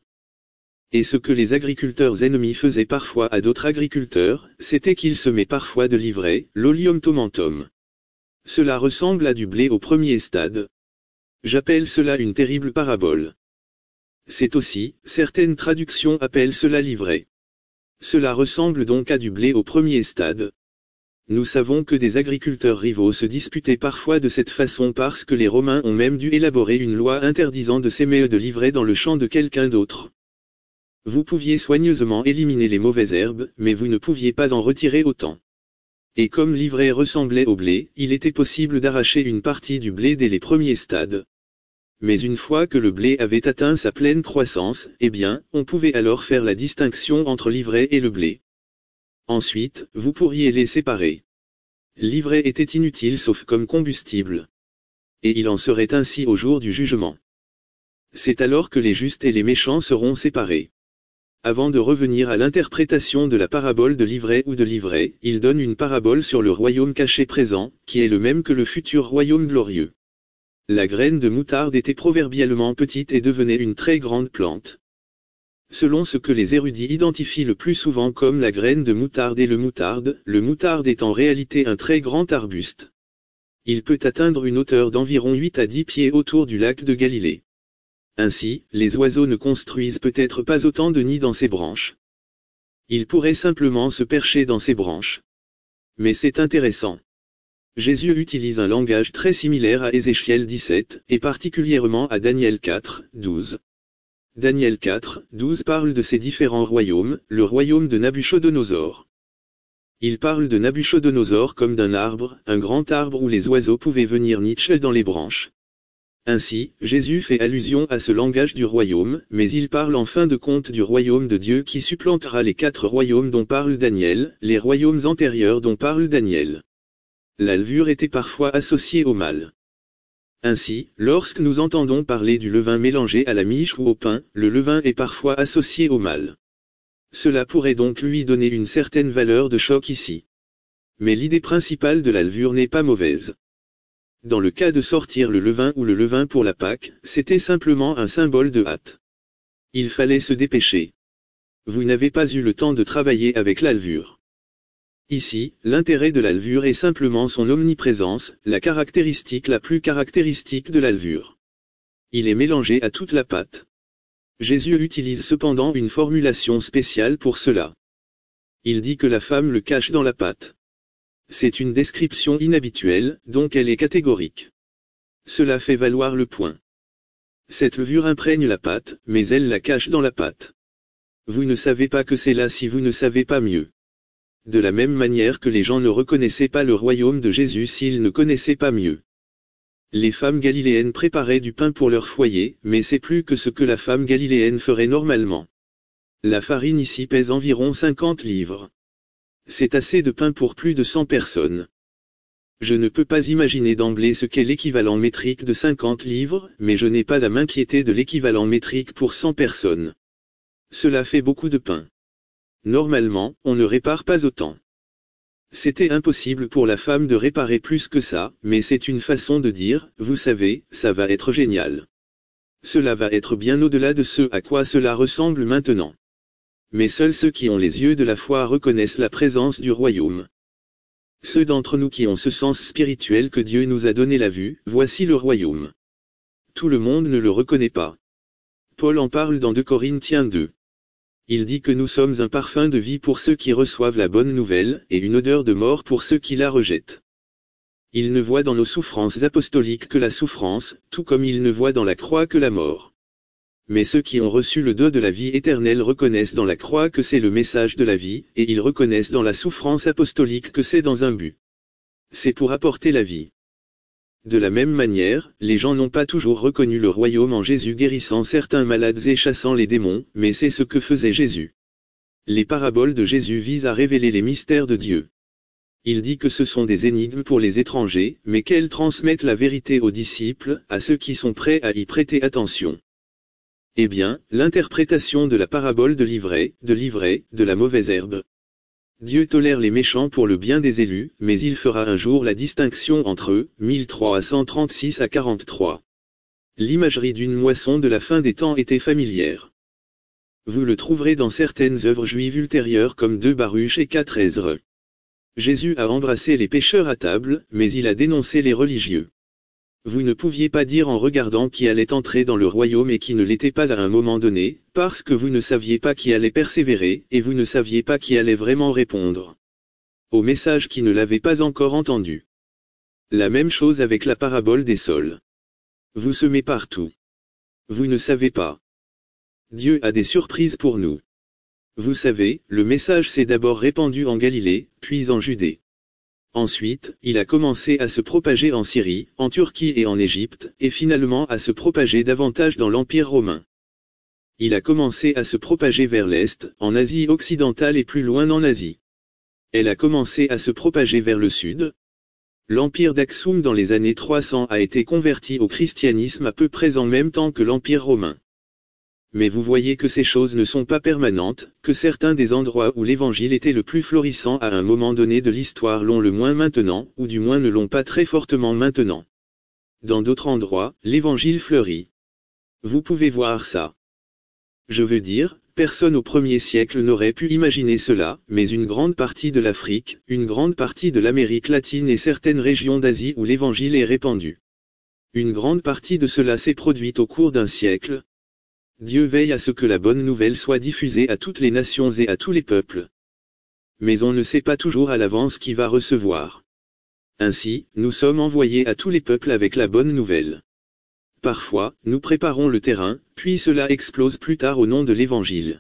Et ce que les agriculteurs ennemis faisaient parfois à d'autres agriculteurs, c'était qu'ils semaient parfois de l'ivraie, l'olium tomentum. Cela ressemble à du blé au premier stade. J'appelle cela une terrible parabole. C'est aussi, certaines traductions appellent cela l'ivraie. Cela ressemble donc à du blé au premier stade. Nous savons que des agriculteurs rivaux se disputaient parfois de cette façon parce que les Romains ont même dû élaborer une loi interdisant de s'aimer de l'ivraie dans le champ de quelqu'un d'autre. Vous pouviez soigneusement éliminer les mauvaises herbes, mais vous ne pouviez pas en retirer autant. Et comme l'ivraie ressemblait au blé, il était possible d'arracher une partie du blé dès les premiers stades. Mais une fois que le blé avait atteint sa pleine croissance, eh bien, on pouvait alors faire la distinction entre l'ivraie et le blé. Ensuite, vous pourriez les séparer. L'ivraie était inutile sauf comme combustible. Et il en serait ainsi au jour du jugement. C'est alors que les justes et les méchants seront séparés. Avant de revenir à l'interprétation de la parabole de l'ivraie ou de l'ivraie, il donne une parabole sur le royaume caché présent, qui est le même que le futur royaume glorieux. La graine de moutarde était proverbialement petite et devenait une très grande plante. Selon ce que les érudits identifient le plus souvent comme la graine de moutarde et le moutarde, le moutarde est en réalité un très grand arbuste. Il peut atteindre une hauteur d'environ huit à dix pieds autour du lac de Galilée. Ainsi, les oiseaux ne construisent peut-être pas autant de nids dans ses branches. Ils pourraient simplement se percher dans ses branches. Mais c'est intéressant. Jésus utilise un langage très similaire à Ézéchiel dix-sept, et particulièrement à Daniel quatre, douze. Daniel quatre, douze parle de ces différents royaumes, le royaume de Nabuchodonosor. Il parle de Nabuchodonosor comme d'un arbre, un grand arbre où les oiseaux pouvaient venir nicher dans les branches. Ainsi, Jésus fait allusion à ce langage du royaume, mais il parle en fin de compte du royaume de Dieu qui supplantera les quatre royaumes dont parle Daniel, les royaumes antérieurs dont parle Daniel. La levure était parfois associée au mal. Ainsi, lorsque nous entendons parler du levain mélangé à la miche ou au pain, le levain est parfois associé au mal. Cela pourrait donc lui donner une certaine valeur de choc ici. Mais l'idée principale de la levure n'est pas mauvaise. Dans le cas de sortir le levain ou le levain pour la Pâque, c'était simplement un symbole de hâte. Il fallait se dépêcher. Vous n'avez pas eu le temps de travailler avec la levure. Ici, l'intérêt de la levure est simplement son omniprésence, la caractéristique la plus caractéristique de la levure. Il est mélangé à toute la pâte. Jésus utilise cependant une formulation spéciale pour cela. Il dit que la femme le cache dans la pâte. C'est une description inhabituelle, donc elle est catégorique. Cela fait valoir le point. Cette levure imprègne la pâte, mais elle la cache dans la pâte. Vous ne savez pas que c'est là si vous ne savez pas mieux. De la même manière que les gens ne reconnaissaient pas le royaume de Jésus s'ils ne connaissaient pas mieux. Les femmes galiléennes préparaient du pain pour leur foyer, mais c'est plus que ce que la femme galiléenne ferait normalement. La farine ici pèse environ cinquante livres. C'est assez de pain pour plus de cent personnes. Je ne peux pas imaginer d'emblée ce qu'est l'équivalent métrique de cinquante livres, mais je n'ai pas à m'inquiéter de l'équivalent métrique pour cent personnes. Cela fait beaucoup de pain. Normalement, on ne répare pas autant. C'était impossible pour la femme de réparer plus que ça, mais c'est une façon de dire, vous savez, ça va être génial. Cela va être bien au-delà de ce à quoi cela ressemble maintenant. Mais seuls ceux qui ont les yeux de la foi reconnaissent la présence du royaume. Ceux d'entre nous qui ont ce sens spirituel que Dieu nous a donné la vue, voici le royaume. Tout le monde ne le reconnaît pas. Paul en parle dans deux Corinthiens deux. Il dit que nous sommes un parfum de vie pour ceux qui reçoivent la bonne nouvelle, et une odeur de mort pour ceux qui la rejettent. Il ne voit dans nos souffrances apostoliques que la souffrance, tout comme il ne voit dans la croix que la mort. Mais ceux qui ont reçu le don de la vie éternelle reconnaissent dans la croix que c'est le message de la vie, et ils reconnaissent dans la souffrance apostolique que c'est dans un but. C'est pour apporter la vie. De la même manière, les gens n'ont pas toujours reconnu le royaume en Jésus guérissant certains malades et chassant les démons, mais c'est ce que faisait Jésus. Les paraboles de Jésus visent à révéler les mystères de Dieu. Il dit que ce sont des énigmes pour les étrangers, mais qu'elles transmettent la vérité aux disciples, à ceux qui sont prêts à y prêter attention. Eh bien, l'interprétation de la parabole de l'ivraie, de l'ivraie, de la mauvaise herbe. Dieu tolère les méchants pour le bien des élus, mais il fera un jour la distinction entre eux, mille trois cent trente-six à quarante-trois. L'imagerie d'une moisson de la fin des temps était familière. Vous le trouverez dans certaines œuvres juives ultérieures comme deux Baruch et quatre Ezra. Jésus a embrassé les pécheurs à table, mais il a dénoncé les religieux. Vous ne pouviez pas dire en regardant qui allait entrer dans le royaume et qui ne l'était pas à un moment donné, parce que vous ne saviez pas qui allait persévérer, et vous ne saviez pas qui allait vraiment répondre au message qui ne l'avait pas encore entendu. La même chose avec la parabole des sols. Vous semez partout. Vous ne savez pas. Dieu a des surprises pour nous. Vous savez, le message s'est d'abord répandu en Galilée, puis en Judée. Ensuite, il a commencé à se propager en Syrie, en Turquie et en Égypte, et finalement à se propager davantage dans l'Empire romain. Il a commencé à se propager vers l'Est, en Asie occidentale et plus loin en Asie. Elle a commencé à se propager vers le Sud. L'Empire d'Aksum dans les années trois cents a été converti au christianisme à peu près en même temps que l'Empire romain. Mais vous voyez que ces choses ne sont pas permanentes, que certains des endroits où l'évangile était le plus florissant à un moment donné de l'histoire l'ont le moins maintenant, ou du moins ne l'ont pas très fortement maintenant. Dans d'autres endroits, l'évangile fleurit. Vous pouvez voir ça. Je veux dire, personne au premier siècle n'aurait pu imaginer cela, mais une grande partie de l'Afrique, une grande partie de l'Amérique latine et certaines régions d'Asie où l'évangile est répandu. Une grande partie de cela s'est produite au cours d'un siècle. Dieu veille à ce que la bonne nouvelle soit diffusée à toutes les nations et à tous les peuples. Mais on ne sait pas toujours à l'avance qui va recevoir. Ainsi, nous sommes envoyés à tous les peuples avec la bonne nouvelle. Parfois, nous préparons le terrain, puis cela explose plus tard au nom de l'Évangile.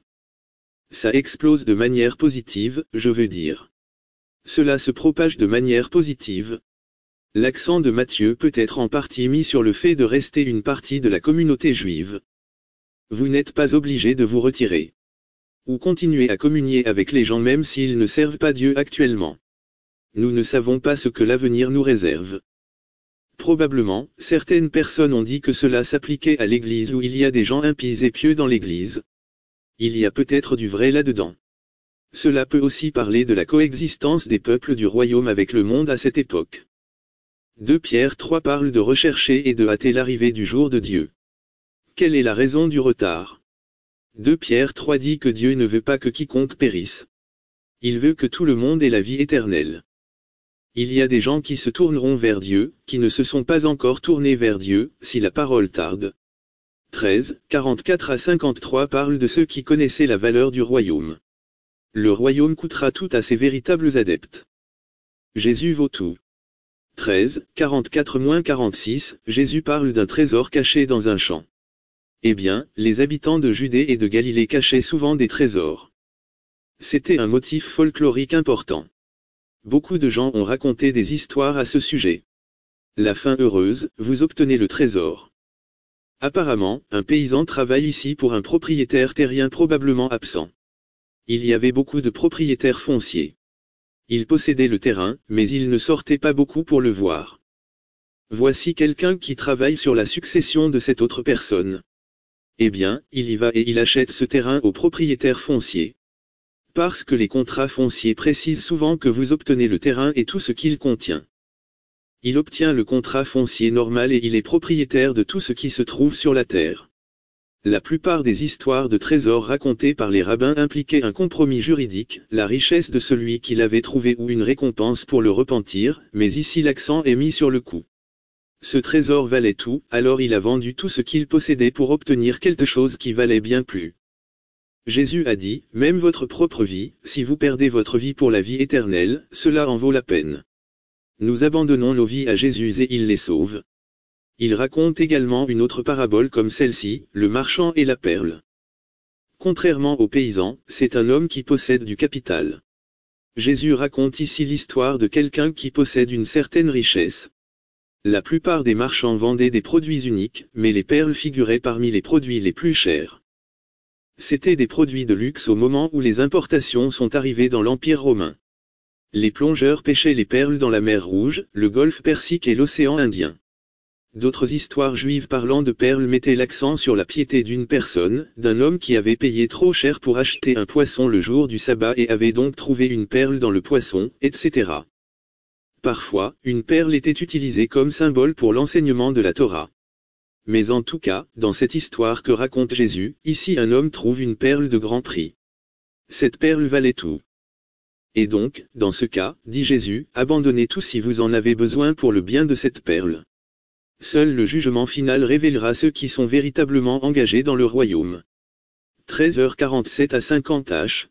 Ça explose de manière positive, je veux dire. Cela se propage de manière positive. L'accent de Matthieu peut être en partie mis sur le fait de rester une partie de la communauté juive. Vous n'êtes pas obligé de vous retirer. Ou continuer à communier avec les gens même s'ils ne servent pas Dieu actuellement. Nous ne savons pas ce que l'avenir nous réserve. Probablement, certaines personnes ont dit que cela s'appliquait à l'Église où il y a des gens impies et pieux dans l'Église. Il y a peut-être du vrai là-dedans. Cela peut aussi parler de la coexistence des peuples du royaume avec le monde à cette époque. deux Pierre trois parle de rechercher et de hâter l'arrivée du jour de Dieu. Quelle est la raison du retard? deux Pierre trois dit que Dieu ne veut pas que quiconque périsse. Il veut que tout le monde ait la vie éternelle. Il y a des gens qui se tourneront vers Dieu, qui ne se sont pas encore tournés vers Dieu, si la parole tarde. treize, quarante-quatre à cinquante-trois parle de ceux qui connaissaient la valeur du royaume. Le royaume coûtera tout à ses véritables adeptes. Jésus vaut tout. treize, quarante-quatre à quarante-six, Jésus parle d'un trésor caché dans un champ. Eh bien, les habitants de Judée et de Galilée cachaient souvent des trésors. C'était un motif folklorique important. Beaucoup de gens ont raconté des histoires à ce sujet. La fin heureuse, vous obtenez le trésor. Apparemment, un paysan travaille ici pour un propriétaire terrien probablement absent. Il y avait beaucoup de propriétaires fonciers. Il possédait le terrain, mais il ne sortait pas beaucoup pour le voir. Voici quelqu'un qui travaille sur la succession de cette autre personne. Eh bien, il y va et il achète ce terrain au propriétaire foncier. Parce que les contrats fonciers précisent souvent que vous obtenez le terrain et tout ce qu'il contient. Il obtient le contrat foncier normal et il est propriétaire de tout ce qui se trouve sur la terre. La plupart des histoires de trésors racontées par les rabbins impliquaient un compromis juridique, la richesse de celui qui l'avait trouvé ou une récompense pour le repentir, mais ici l'accent est mis sur le coût. Ce trésor valait tout, alors il a vendu tout ce qu'il possédait pour obtenir quelque chose qui valait bien plus. Jésus a dit, même votre propre vie, si vous perdez votre vie pour la vie éternelle, cela en vaut la peine. Nous abandonnons nos vies à Jésus et il les sauve. Il raconte également une autre parabole comme celle-ci, le marchand et la perle. Contrairement aux paysans, c'est un homme qui possède du capital. Jésus raconte ici l'histoire de quelqu'un qui possède une certaine richesse. La plupart des marchands vendaient des produits uniques, mais les perles figuraient parmi les produits les plus chers. C'étaient des produits de luxe au moment où les importations sont arrivées dans l'Empire romain. Les plongeurs pêchaient les perles dans la mer Rouge, le golfe Persique et l'océan Indien. D'autres histoires juives parlant de perles mettaient l'accent sur la piété d'une personne, d'un homme qui avait payé trop cher pour acheter un poisson le jour du sabbat et avait donc trouvé une perle dans le poisson, et cetera. Parfois, une perle était utilisée comme symbole pour l'enseignement de la Torah. Mais en tout cas, dans cette histoire que raconte Jésus, ici un homme trouve une perle de grand prix. Cette perle valait tout. Et donc, dans ce cas, dit Jésus, abandonnez tout si vous en avez besoin pour le bien de cette perle. Seul le jugement final révélera ceux qui sont véritablement engagés dans le royaume. treize heures quarante-sept à cinquante H.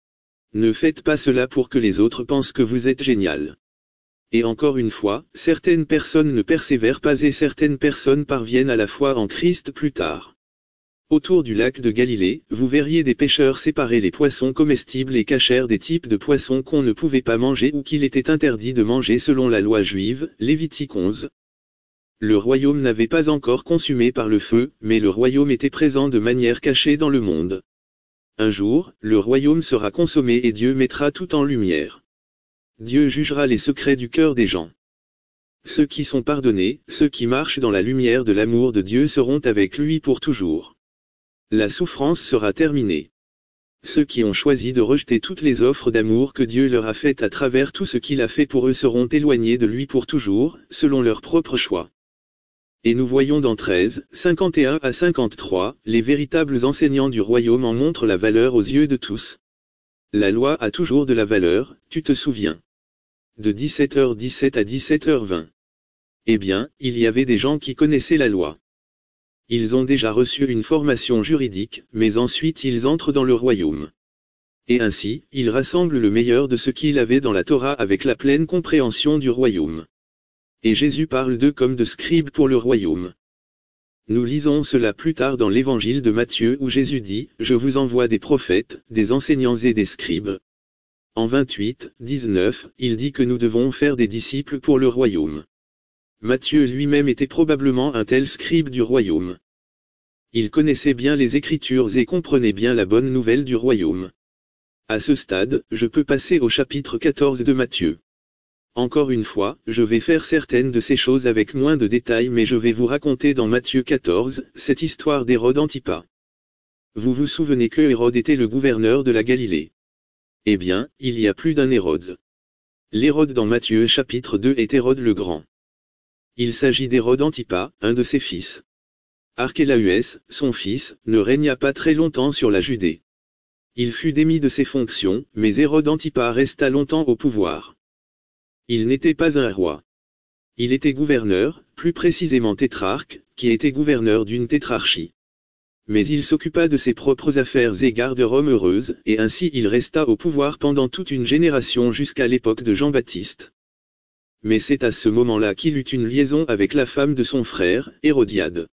Ne faites pas cela pour que les autres pensent que vous êtes génial. Et encore une fois, certaines personnes ne persévèrent pas et certaines personnes parviennent à la foi en Christ plus tard. Autour du lac de Galilée, vous verriez des pêcheurs séparer les poissons comestibles et cachers des types de poissons qu'on ne pouvait pas manger ou qu'il était interdit de manger selon la loi juive, Lévitique onze. Le royaume n'avait pas encore consumé par le feu, mais le royaume était présent de manière cachée dans le monde. Un jour, le royaume sera consommé et Dieu mettra tout en lumière. Dieu jugera les secrets du cœur des gens. Ceux qui sont pardonnés, ceux qui marchent dans la lumière de l'amour de Dieu seront avec lui pour toujours. La souffrance sera terminée. Ceux qui ont choisi de rejeter toutes les offres d'amour que Dieu leur a faites à travers tout ce qu'il a fait pour eux seront éloignés de lui pour toujours, selon leur propre choix. Et nous voyons dans treize, cinquante et un à cinquante-trois, les véritables enseignants du royaume en montrent la valeur aux yeux de tous. La loi a toujours de la valeur, tu te souviens. De dix-sept heures dix-sept à dix-sept heures vingt. Eh bien, il y avait des gens qui connaissaient la loi. Ils ont déjà reçu une formation juridique, mais ensuite ils entrent dans le royaume. Et ainsi, ils rassemblent le meilleur de ce qu'il avait dans la Torah avec la pleine compréhension du royaume. Et Jésus parle d'eux comme de scribes pour le royaume. Nous lisons cela plus tard dans l'évangile de Matthieu où Jésus dit, « Je vous envoie des prophètes, des enseignants et des scribes. » En vingt-huit, dix-neuf, il dit que nous devons faire des disciples pour le royaume. Matthieu lui-même était probablement un tel scribe du royaume. Il connaissait bien les Écritures et comprenait bien la bonne nouvelle du royaume. À ce stade, je peux passer au chapitre quatorze de Matthieu. Encore une fois, je vais faire certaines de ces choses avec moins de détails mais je vais vous raconter dans Matthieu quatorze, cette histoire d'Hérode Antipas. Vous vous souvenez que Hérode était le gouverneur de la Galilée. Eh bien, il y a plus d'un Hérode. L'Hérode dans Matthieu chapitre deux est Hérode le Grand. Il s'agit d'Hérode Antipas, un de ses fils. Archélaüs, son fils, ne régna pas très longtemps sur la Judée. Il fut démis de ses fonctions, mais Hérode Antipas resta longtemps au pouvoir. Il n'était pas un roi. Il était gouverneur, plus précisément tétrarque, qui était gouverneur d'une tétrarchie. Mais il s'occupa de ses propres affaires et garde Rome heureuse, et ainsi il resta au pouvoir pendant toute une génération jusqu'à l'époque de Jean-Baptiste. Mais c'est à ce moment-là qu'il eut une liaison avec la femme de son frère, Hérodiade.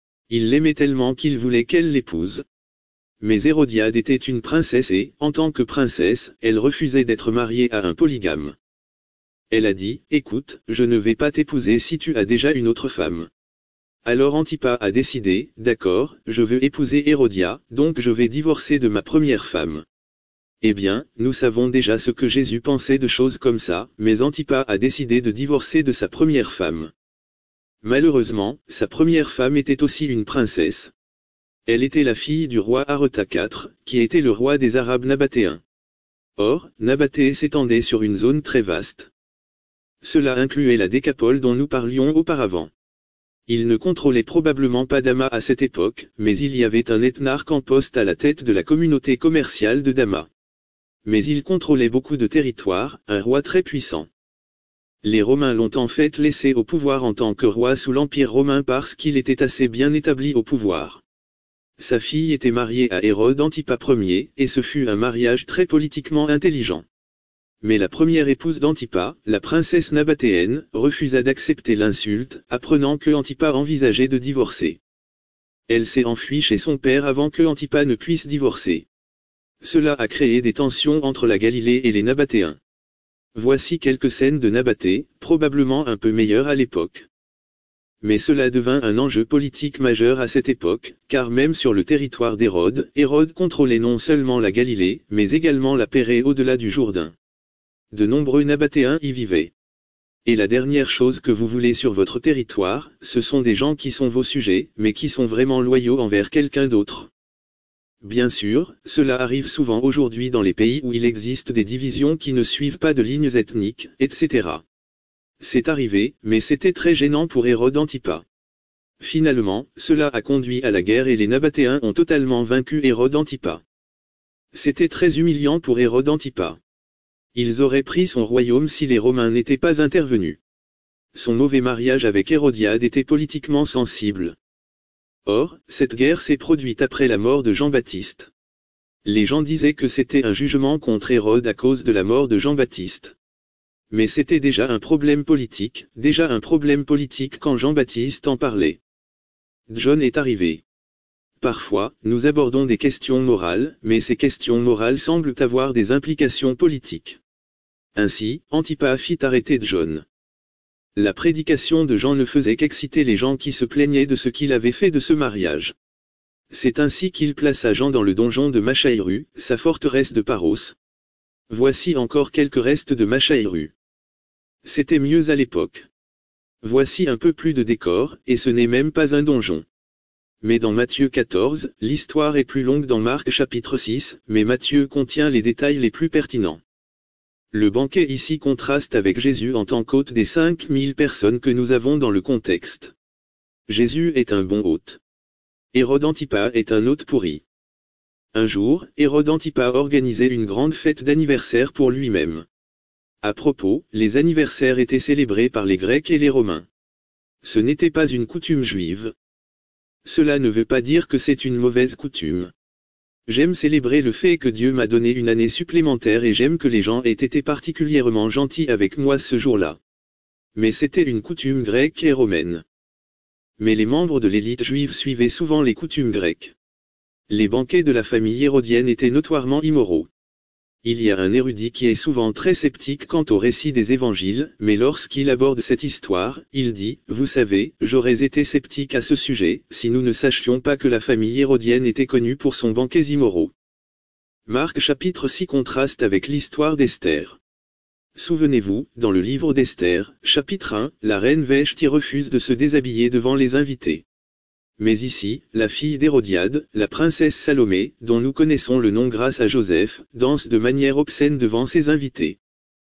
Il l'aimait tellement qu'il voulait qu'elle l'épouse. Mais Hérodiade était une princesse et, en tant que princesse, elle refusait d'être mariée à un polygame. Elle a dit, « Écoute, je ne vais pas t'épouser si tu as déjà une autre femme. » Alors Antipas a décidé, « D'accord, je veux épouser Hérodia, donc je vais divorcer de ma première femme. » Eh bien, nous savons déjà ce que Jésus pensait de choses comme ça, mais Antipas a décidé de divorcer de sa première femme. Malheureusement, sa première femme était aussi une princesse. Elle était la fille du roi Aretha quatre, qui était le roi des Arabes nabatéens. Or, Nabathée s'étendait sur une zone très vaste. Cela incluait la Décapole dont nous parlions auparavant. Il ne contrôlait probablement pas Dama à cette époque, mais il y avait un ethnarque en poste à la tête de la communauté commerciale de Dama. Mais il contrôlait beaucoup de territoires, un roi très puissant. Les Romains l'ont en fait laissé au pouvoir en tant que roi sous l'Empire romain parce qu'il était assez bien établi au pouvoir. Sa fille était mariée à Hérode Antipas Ier, et ce fut un mariage très politiquement intelligent. Mais la première épouse d'Antipas, la princesse nabathéenne, refusa d'accepter l'insulte, apprenant que Antipas envisageait de divorcer. Elle s'est enfuie chez son père avant que Antipas ne puisse divorcer. Cela a créé des tensions entre la Galilée et les Nabathéens. Voici quelques scènes de Nabathée, probablement un peu meilleures à l'époque. Mais cela devint un enjeu politique majeur à cette époque, car même sur le territoire d'Hérode, Hérode contrôlait non seulement la Galilée, mais également la Pérée au-delà du Jourdain. De nombreux Nabathéens y vivaient. Et la dernière chose que vous voulez sur votre territoire, ce sont des gens qui sont vos sujets, mais qui sont vraiment loyaux envers quelqu'un d'autre. Bien sûr, cela arrive souvent aujourd'hui dans les pays où il existe des divisions qui ne suivent pas de lignes ethniques, et cetera. C'est arrivé, mais c'était très gênant pour Hérode Antipas. Finalement, cela a conduit à la guerre et les Nabathéens ont totalement vaincu Hérode Antipas. C'était très humiliant pour Hérode Antipas. Ils auraient pris son royaume si les Romains n'étaient pas intervenus. Son mauvais mariage avec Hérodiade était politiquement sensible. Or, cette guerre s'est produite après la mort de Jean-Baptiste. Les gens disaient que c'était un jugement contre Hérode à cause de la mort de Jean-Baptiste. Mais c'était déjà un problème politique, déjà un problème politique quand Jean-Baptiste en parlait. John est arrivé. Parfois, nous abordons des questions morales, mais ces questions morales semblent avoir des implications politiques. Ainsi, Antipas fit arrêter John. La prédication de Jean ne faisait qu'exciter les gens qui se plaignaient de ce qu'il avait fait de ce mariage. C'est ainsi qu'il plaça Jean dans le donjon de Machaïru, sa forteresse de Paros. Voici encore quelques restes de Machaïru. C'était mieux à l'époque. Voici un peu plus de décor, et ce n'est même pas un donjon. Mais dans Matthieu quatorze, l'histoire est plus longue dans Marc chapitre six, mais Matthieu contient les détails les plus pertinents. Le banquet ici contraste avec Jésus en tant qu'hôte des cinq mille personnes que nous avons dans le contexte. Jésus est un bon hôte. Hérode Antipas est un hôte pourri. Un jour, Hérode Antipas organisait une grande fête d'anniversaire pour lui-même. À propos, les anniversaires étaient célébrés par les Grecs et les Romains. Ce n'était pas une coutume juive. Cela ne veut pas dire que c'est une mauvaise coutume. J'aime célébrer le fait que Dieu m'a donné une année supplémentaire et j'aime que les gens aient été particulièrement gentils avec moi ce jour-là. Mais c'était une coutume grecque et romaine. Mais les membres de l'élite juive suivaient souvent les coutumes grecques. Les banquets de la famille hérodienne étaient notoirement immoraux. Il y a un érudit qui est souvent très sceptique quant au récit des évangiles, mais lorsqu'il aborde cette histoire, il dit, « Vous savez, j'aurais été sceptique à ce sujet, si nous ne sachions pas que la famille hérodienne était connue pour son banquet immoraux. » Marc chapitre six contraste avec l'histoire d'Esther. Souvenez-vous, dans le livre d'Esther, chapitre un, la reine Vashti refuse de se déshabiller devant les invités. Mais ici, la fille d'Hérodiade, la princesse Salomé, dont nous connaissons le nom grâce à Joseph, danse de manière obscène devant ses invités.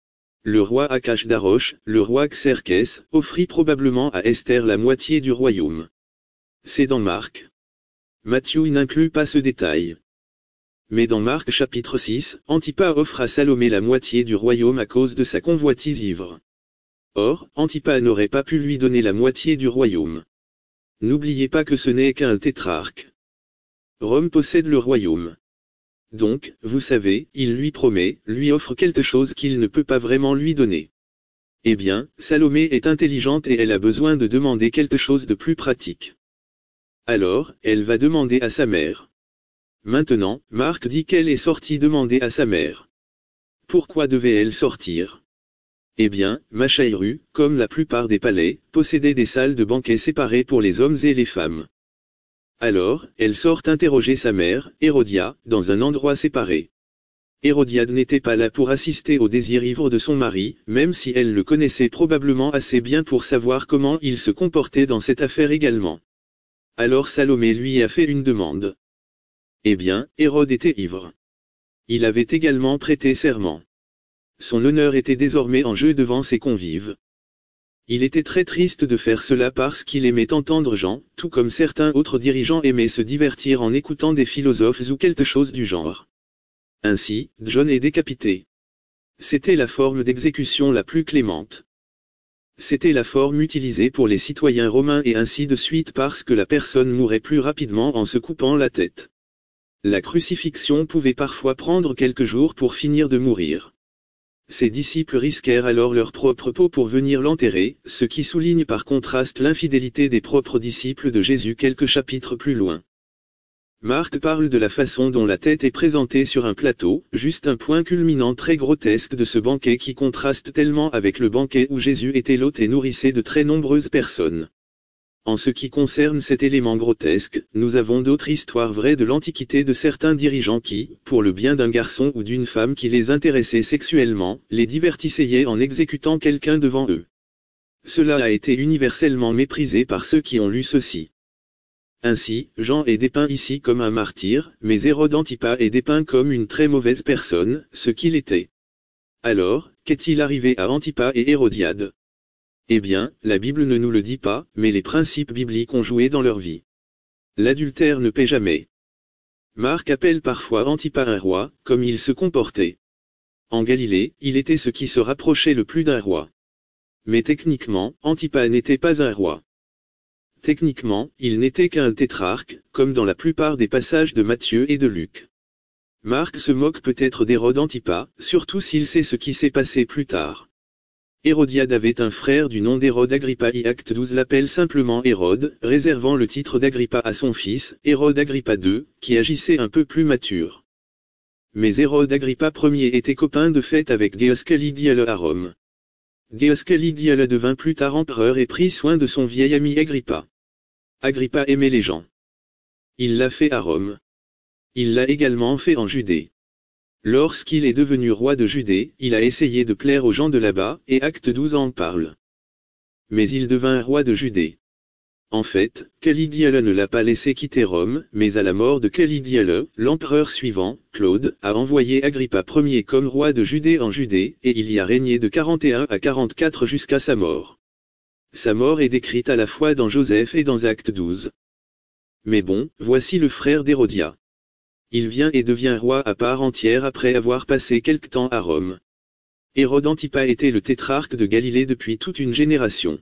Le roi Akashdarosh, le roi Xerxès, offrit probablement à Esther la moitié du royaume. C'est dans Marc. Matthieu n'inclut pas ce détail. Mais dans Marc chapitre six, Antipas offre à Salomé la moitié du royaume à cause de sa convoitise ivre. Or, Antipas n'aurait pas pu lui donner la moitié du royaume. N'oubliez pas que ce n'est qu'un tétrarque. Rome possède le royaume. Donc, vous savez, il lui promet, lui offre quelque chose qu'il ne peut pas vraiment lui donner. Eh bien, Salomé est intelligente et elle a besoin de demander quelque chose de plus pratique. Alors, elle va demander à sa mère. Maintenant, Marc dit qu'elle est sortie demander à sa mère. Pourquoi devait-elle sortir ? Eh bien, Machaïru, comme la plupart des palais, possédait des salles de banquet séparées pour les hommes et les femmes. Alors, elle sort interroger sa mère, Hérodia, dans un endroit séparé. Hérodiade n'était pas là pour assister au désir ivre de son mari, même si elle le connaissait probablement assez bien pour savoir comment il se comportait dans cette affaire également. Alors Salomé lui a fait une demande. Eh bien, Hérode était ivre. Il avait également prêté serment. Son honneur était désormais en jeu devant ses convives. Il était très triste de faire cela parce qu'il aimait entendre Jean, tout comme certains autres dirigeants aimaient se divertir en écoutant des philosophes ou quelque chose du genre. Ainsi, John est décapité. C'était la forme d'exécution la plus clémente. C'était la forme utilisée pour les citoyens romains et ainsi de suite parce que la personne mourait plus rapidement en se coupant la tête. La crucifixion pouvait parfois prendre quelques jours pour finir de mourir. Ses disciples risquèrent alors leur propre peau pour venir l'enterrer, ce qui souligne par contraste l'infidélité des propres disciples de Jésus quelques chapitres plus loin. Marc parle de la façon dont la tête est présentée sur un plateau, juste un point culminant très grotesque de ce banquet qui contraste tellement avec le banquet où Jésus était l'hôte et nourrissait de très nombreuses personnes. En ce qui concerne cet élément grotesque, nous avons d'autres histoires vraies de l'Antiquité de certains dirigeants qui, pour le bien d'un garçon ou d'une femme qui les intéressait sexuellement, les divertissaient en exécutant quelqu'un devant eux. Cela a été universellement méprisé par ceux qui ont lu ceci. Ainsi, Jean est dépeint ici comme un martyr, mais Hérode Antipas est dépeint comme une très mauvaise personne, ce qu'il était. Alors, qu'est-il arrivé à Antipas et Hérodiade ? Eh bien, la Bible ne nous le dit pas, mais les principes bibliques ont joué dans leur vie. L'adultère ne paie jamais. Marc appelle parfois Antipas un roi, comme il se comportait. En Galilée, il était ce qui se rapprochait le plus d'un roi. Mais techniquement, Antipas n'était pas un roi. Techniquement, il n'était qu'un tétrarque, comme dans la plupart des passages de Matthieu et de Luc. Marc se moque peut-être d'Hérode Antipas, surtout s'il sait ce qui s'est passé plus tard. Hérodiade avait un frère du nom d'Hérode Agrippa I. Acte douze l'appelle simplement Hérode, réservant le titre d'Agrippa à son fils, Hérode Agrippa deux, qui agissait un peu plus mature. Mais Hérode Agrippa Ier était copain de fait avec Gaius Caligula à Rome. Gaius Caligula devint plus tard empereur et prit soin de son vieil ami Agrippa. Agrippa aimait les gens. Il l'a fait à Rome. Il l'a également fait en Judée. Lorsqu'il est devenu roi de Judée, il a essayé de plaire aux gens de là-bas, et Acte douze en parle. Mais il devint roi de Judée. En fait, Caligula ne l'a pas laissé quitter Rome, mais à la mort de Caligula, l'empereur suivant, Claude, a envoyé Agrippa Ier comme roi de Judée en Judée, et il y a régné de quarante et un à quarante-quatre jusqu'à sa mort. Sa mort est décrite à la fois dans Joseph et dans Acte douze. Mais bon, voici le frère d'Hérodia. Il vient et devient roi à part entière après avoir passé quelque temps à Rome. Hérode Antipas était le tétrarque de Galilée depuis toute une génération.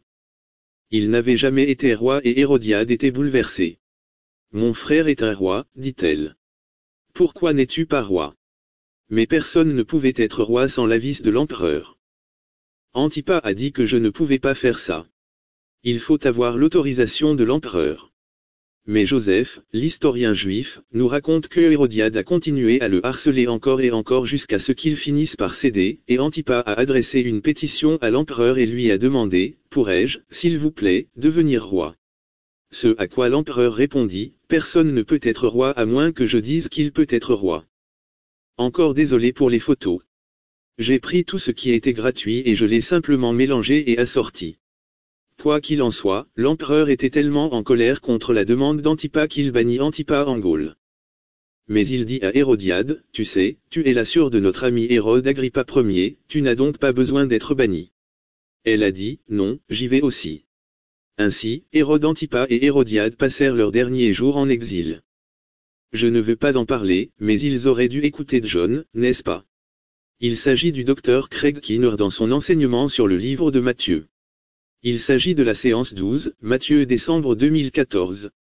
Il n'avait jamais été roi et Hérodiade était bouleversée. « Mon frère est un roi, dit-elle. Pourquoi n'es-tu pas roi ? » Mais personne ne pouvait être roi sans l'avis de l'empereur. Antipas a dit que je ne pouvais pas faire ça. Il faut avoir l'autorisation de l'empereur. Mais Joseph, l'historien juif, nous raconte que Hérodiade a continué à le harceler encore et encore jusqu'à ce qu'il finisse par céder, et Antipas a adressé une pétition à l'empereur et lui a demandé, « Pourrais-je, s'il vous plaît, devenir roi ?» Ce à quoi l'empereur répondit, « Personne ne peut être roi à moins que je dise qu'il peut être roi. » Encore désolé pour les photos. J'ai pris tout ce qui était gratuit et je l'ai simplement mélangé et assorti. Quoi qu'il en soit, l'empereur était tellement en colère contre la demande d'Antipas qu'il bannit Antipas en Gaule. Mais il dit à Hérodiade, « Tu sais, tu es la sœur de notre ami Hérode Agrippa Ier, tu n'as donc pas besoin d'être banni. » Elle a dit, « Non, j'y vais aussi. » Ainsi, Hérode Antipas et Hérodiade passèrent leurs derniers jours en exil. Je ne veux pas en parler, mais ils auraient dû écouter John, n'est-ce pas? Il s'agit du docteur Craig Keener dans son enseignement sur le livre de Matthieu. Il s'agit de la séance douze, Matthieu décembre deux mille quatorze.